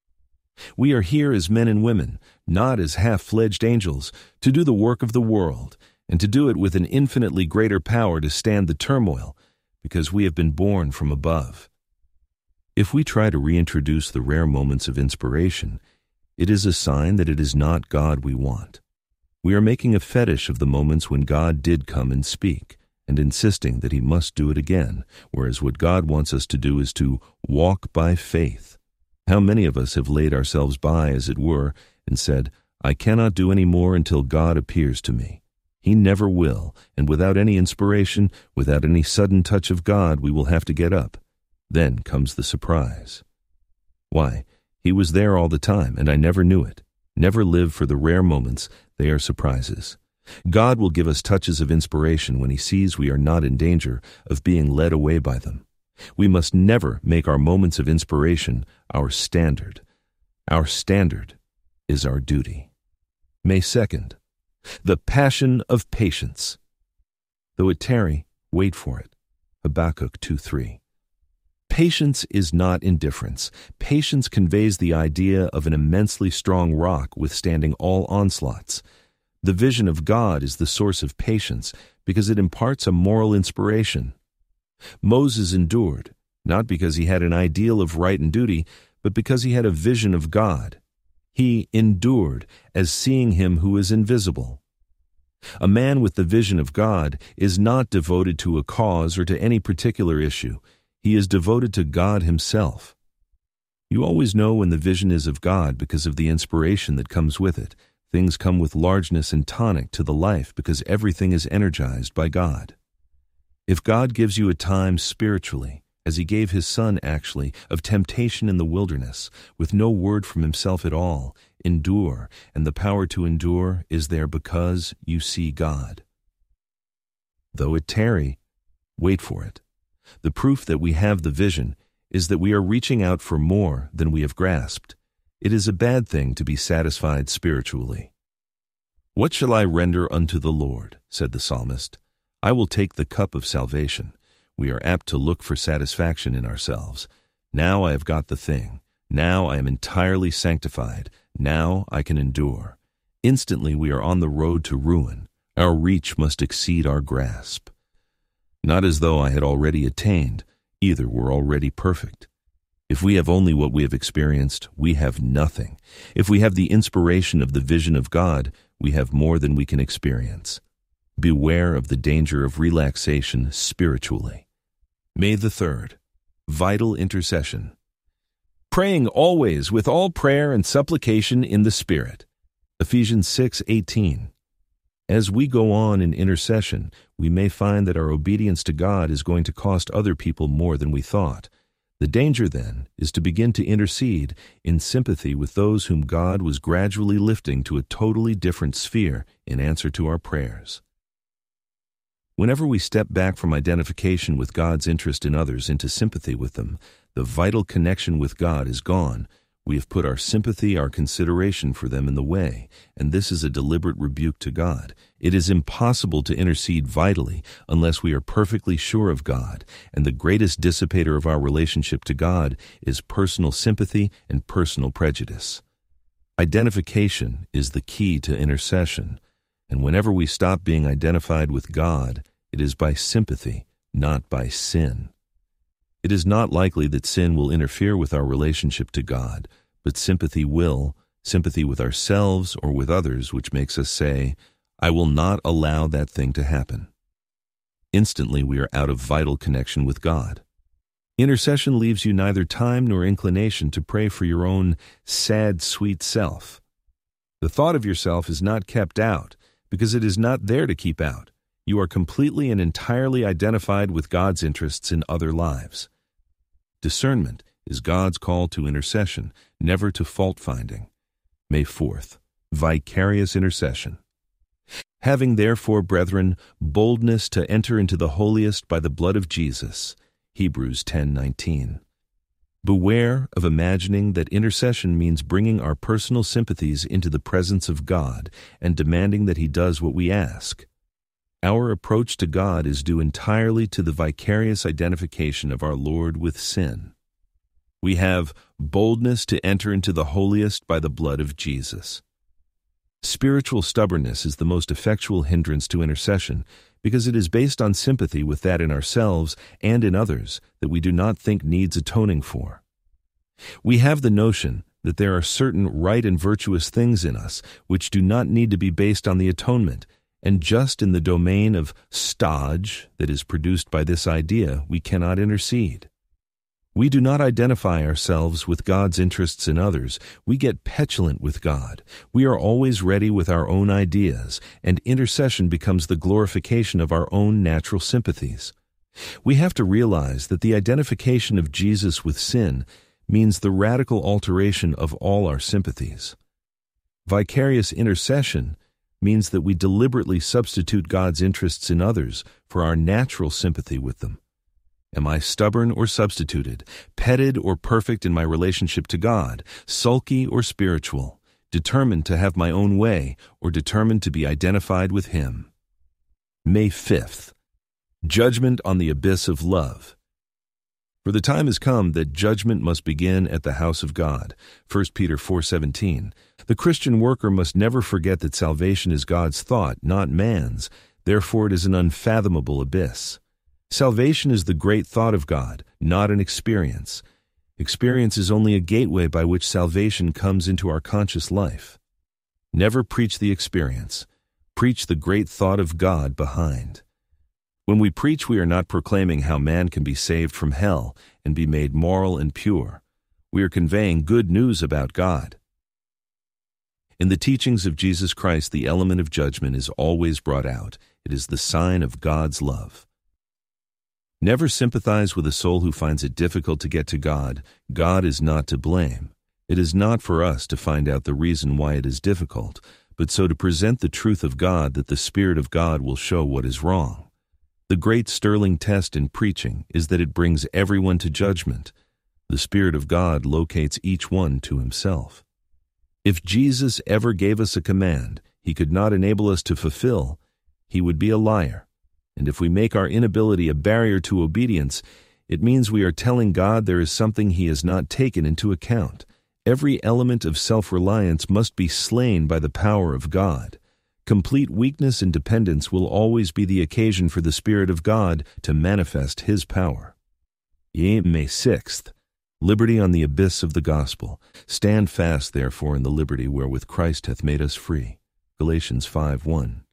We are here as men and women, not as half-fledged angels, to do the work of the world, and to do it with an infinitely greater power to stand the turmoil, because we have been born from above. If we try to reintroduce the rare moments of inspiration, it is a sign that it is not God we want. We are making a fetish of the moments when God did come and speak, and insisting that he must do it again, whereas what God wants us to do is to walk by faith. How many of us have laid ourselves by, as it were, and said, I cannot do any more until God appears to me. He never will, and without any inspiration, without any sudden touch of God, we will have to get up. Then comes the surprise. Why, he was there all the time, and I never knew it. Never live for the rare moments, they are surprises. God will give us touches of inspiration when he sees we are not in danger of being led away by them. We must never make our moments of inspiration our standard. Our standard is our duty. May second. The passion of patience. Though it tarry, wait for it. Habakkuk two three. Patience is not indifference. Patience conveys the idea of an immensely strong rock withstanding all onslaughts. The vision of God is the source of patience because it imparts a moral inspiration. Moses endured, not because he had an ideal of right and duty, but because he had a vision of God. He endured as seeing him who is invisible. A man with the vision of God is not devoted to a cause or to any particular issue. He is devoted to God himself. You always know when the vision is of God because of the inspiration that comes with it. Things come with largeness and tonic to the life because everything is energized by God. If God gives you a time spiritually, as he gave his son actually, of temptation in the wilderness, with no word from himself at all, endure, and the power to endure is there because you see God. Though it tarry, wait for it. The proof that we have the vision is that we are reaching out for more than we have grasped. It is a bad thing to be satisfied spiritually. What shall I render unto the Lord? Said the psalmist. I will take the cup of salvation. We are apt to look for satisfaction in ourselves. Now I have got the thing. Now I am entirely sanctified. Now I can endure. Instantly we are on the road to ruin. Our reach must exceed our grasp. Not as though I had already attained, either were already perfect. If we have only what we have experienced, we have nothing. If we have the inspiration of the vision of God, we have more than we can experience. Beware of the danger of relaxation spiritually. May the third. Vital intercession. Praying always with all prayer and supplication in the Spirit. Ephesians six eighteen. As we go on in intercession, we may find that our obedience to God is going to cost other people more than we thought. The danger, then, is to begin to intercede in sympathy with those whom God was gradually lifting to a totally different sphere in answer to our prayers. Whenever we step back from identification with God's interest in others into sympathy with them, the vital connection with God is gone. We have put our sympathy, our consideration for them in the way, and this is a deliberate rebuke to God. It is impossible to intercede vitally unless we are perfectly sure of God, and the greatest dissipator of our relationship to God is personal sympathy and personal prejudice. Identification is the key to intercession, and whenever we stop being identified with God, it is by sympathy, not by sin. It is not likely that sin will interfere with our relationship to God, but sympathy will, sympathy with ourselves or with others, which makes us say, I will not allow that thing to happen. Instantly we are out of vital connection with God. Intercession leaves you neither time nor inclination to pray for your own sad, sweet self. The thought of yourself is not kept out because it is not there to keep out. You are completely and entirely identified with God's interests in other lives. Discernment is God's call to intercession, never to fault-finding. May fourth, vicarious intercession. Having therefore, brethren, boldness to enter into the holiest by the blood of Jesus. Hebrews ten nineteen. Beware of imagining that intercession means bringing our personal sympathies into the presence of God and demanding that He does what we ask. Our approach to God is due entirely to the vicarious identification of our Lord with sin. We have boldness to enter into the holiest by the blood of Jesus. Spiritual stubbornness is the most effectual hindrance to intercession because it is based on sympathy with that in ourselves and in others that we do not think needs atoning for. We have the notion that there are certain right and virtuous things in us which do not need to be based on the atonement, and just in the domain of stodge that is produced by this idea, we cannot intercede. We do not identify ourselves with God's interests in others. We get petulant with God. We are always ready with our own ideas, and intercession becomes the glorification of our own natural sympathies. We have to realize that the identification of Jesus with sin means the radical alteration of all our sympathies. Vicarious intercession means that we deliberately substitute God's interests in others for our natural sympathy with them. Am I stubborn or substituted, petted or perfect in my relationship to God, sulky or spiritual, determined to have my own way or determined to be identified with Him? May fifth, judgment on the abyss of love. For the time has come that judgment must begin at the house of God. First Peter four seventeen. The Christian worker must never forget that salvation is God's thought, not man's. Therefore it is an unfathomable abyss. Salvation is the great thought of God, not an experience. Experience is only a gateway by which salvation comes into our conscious life. Never preach the experience. Preach the great thought of God behind. When we preach, we are not proclaiming how man can be saved from hell and be made moral and pure. We are conveying good news about God. In the teachings of Jesus Christ, the element of judgment is always brought out. It is the sign of God's love. Never sympathize with a soul who finds it difficult to get to God. God is not to blame. It is not for us to find out the reason why it is difficult, but so to present the truth of God that the Spirit of God will show what is wrong. The great sterling test in preaching is that it brings everyone to judgment. The Spirit of God locates each one to Himself. If Jesus ever gave us a command He could not enable us to fulfill, He would be a liar. And if we make our inability a barrier to obedience, it means we are telling God there is something He has not taken into account. Every element of self-reliance must be slain by the power of God. Complete weakness and dependence will always be the occasion for the Spirit of God to manifest His power. May sixth, liberty on the abyss of the gospel. Stand fast, therefore, in the liberty wherewith Christ hath made us free. Galatians five one.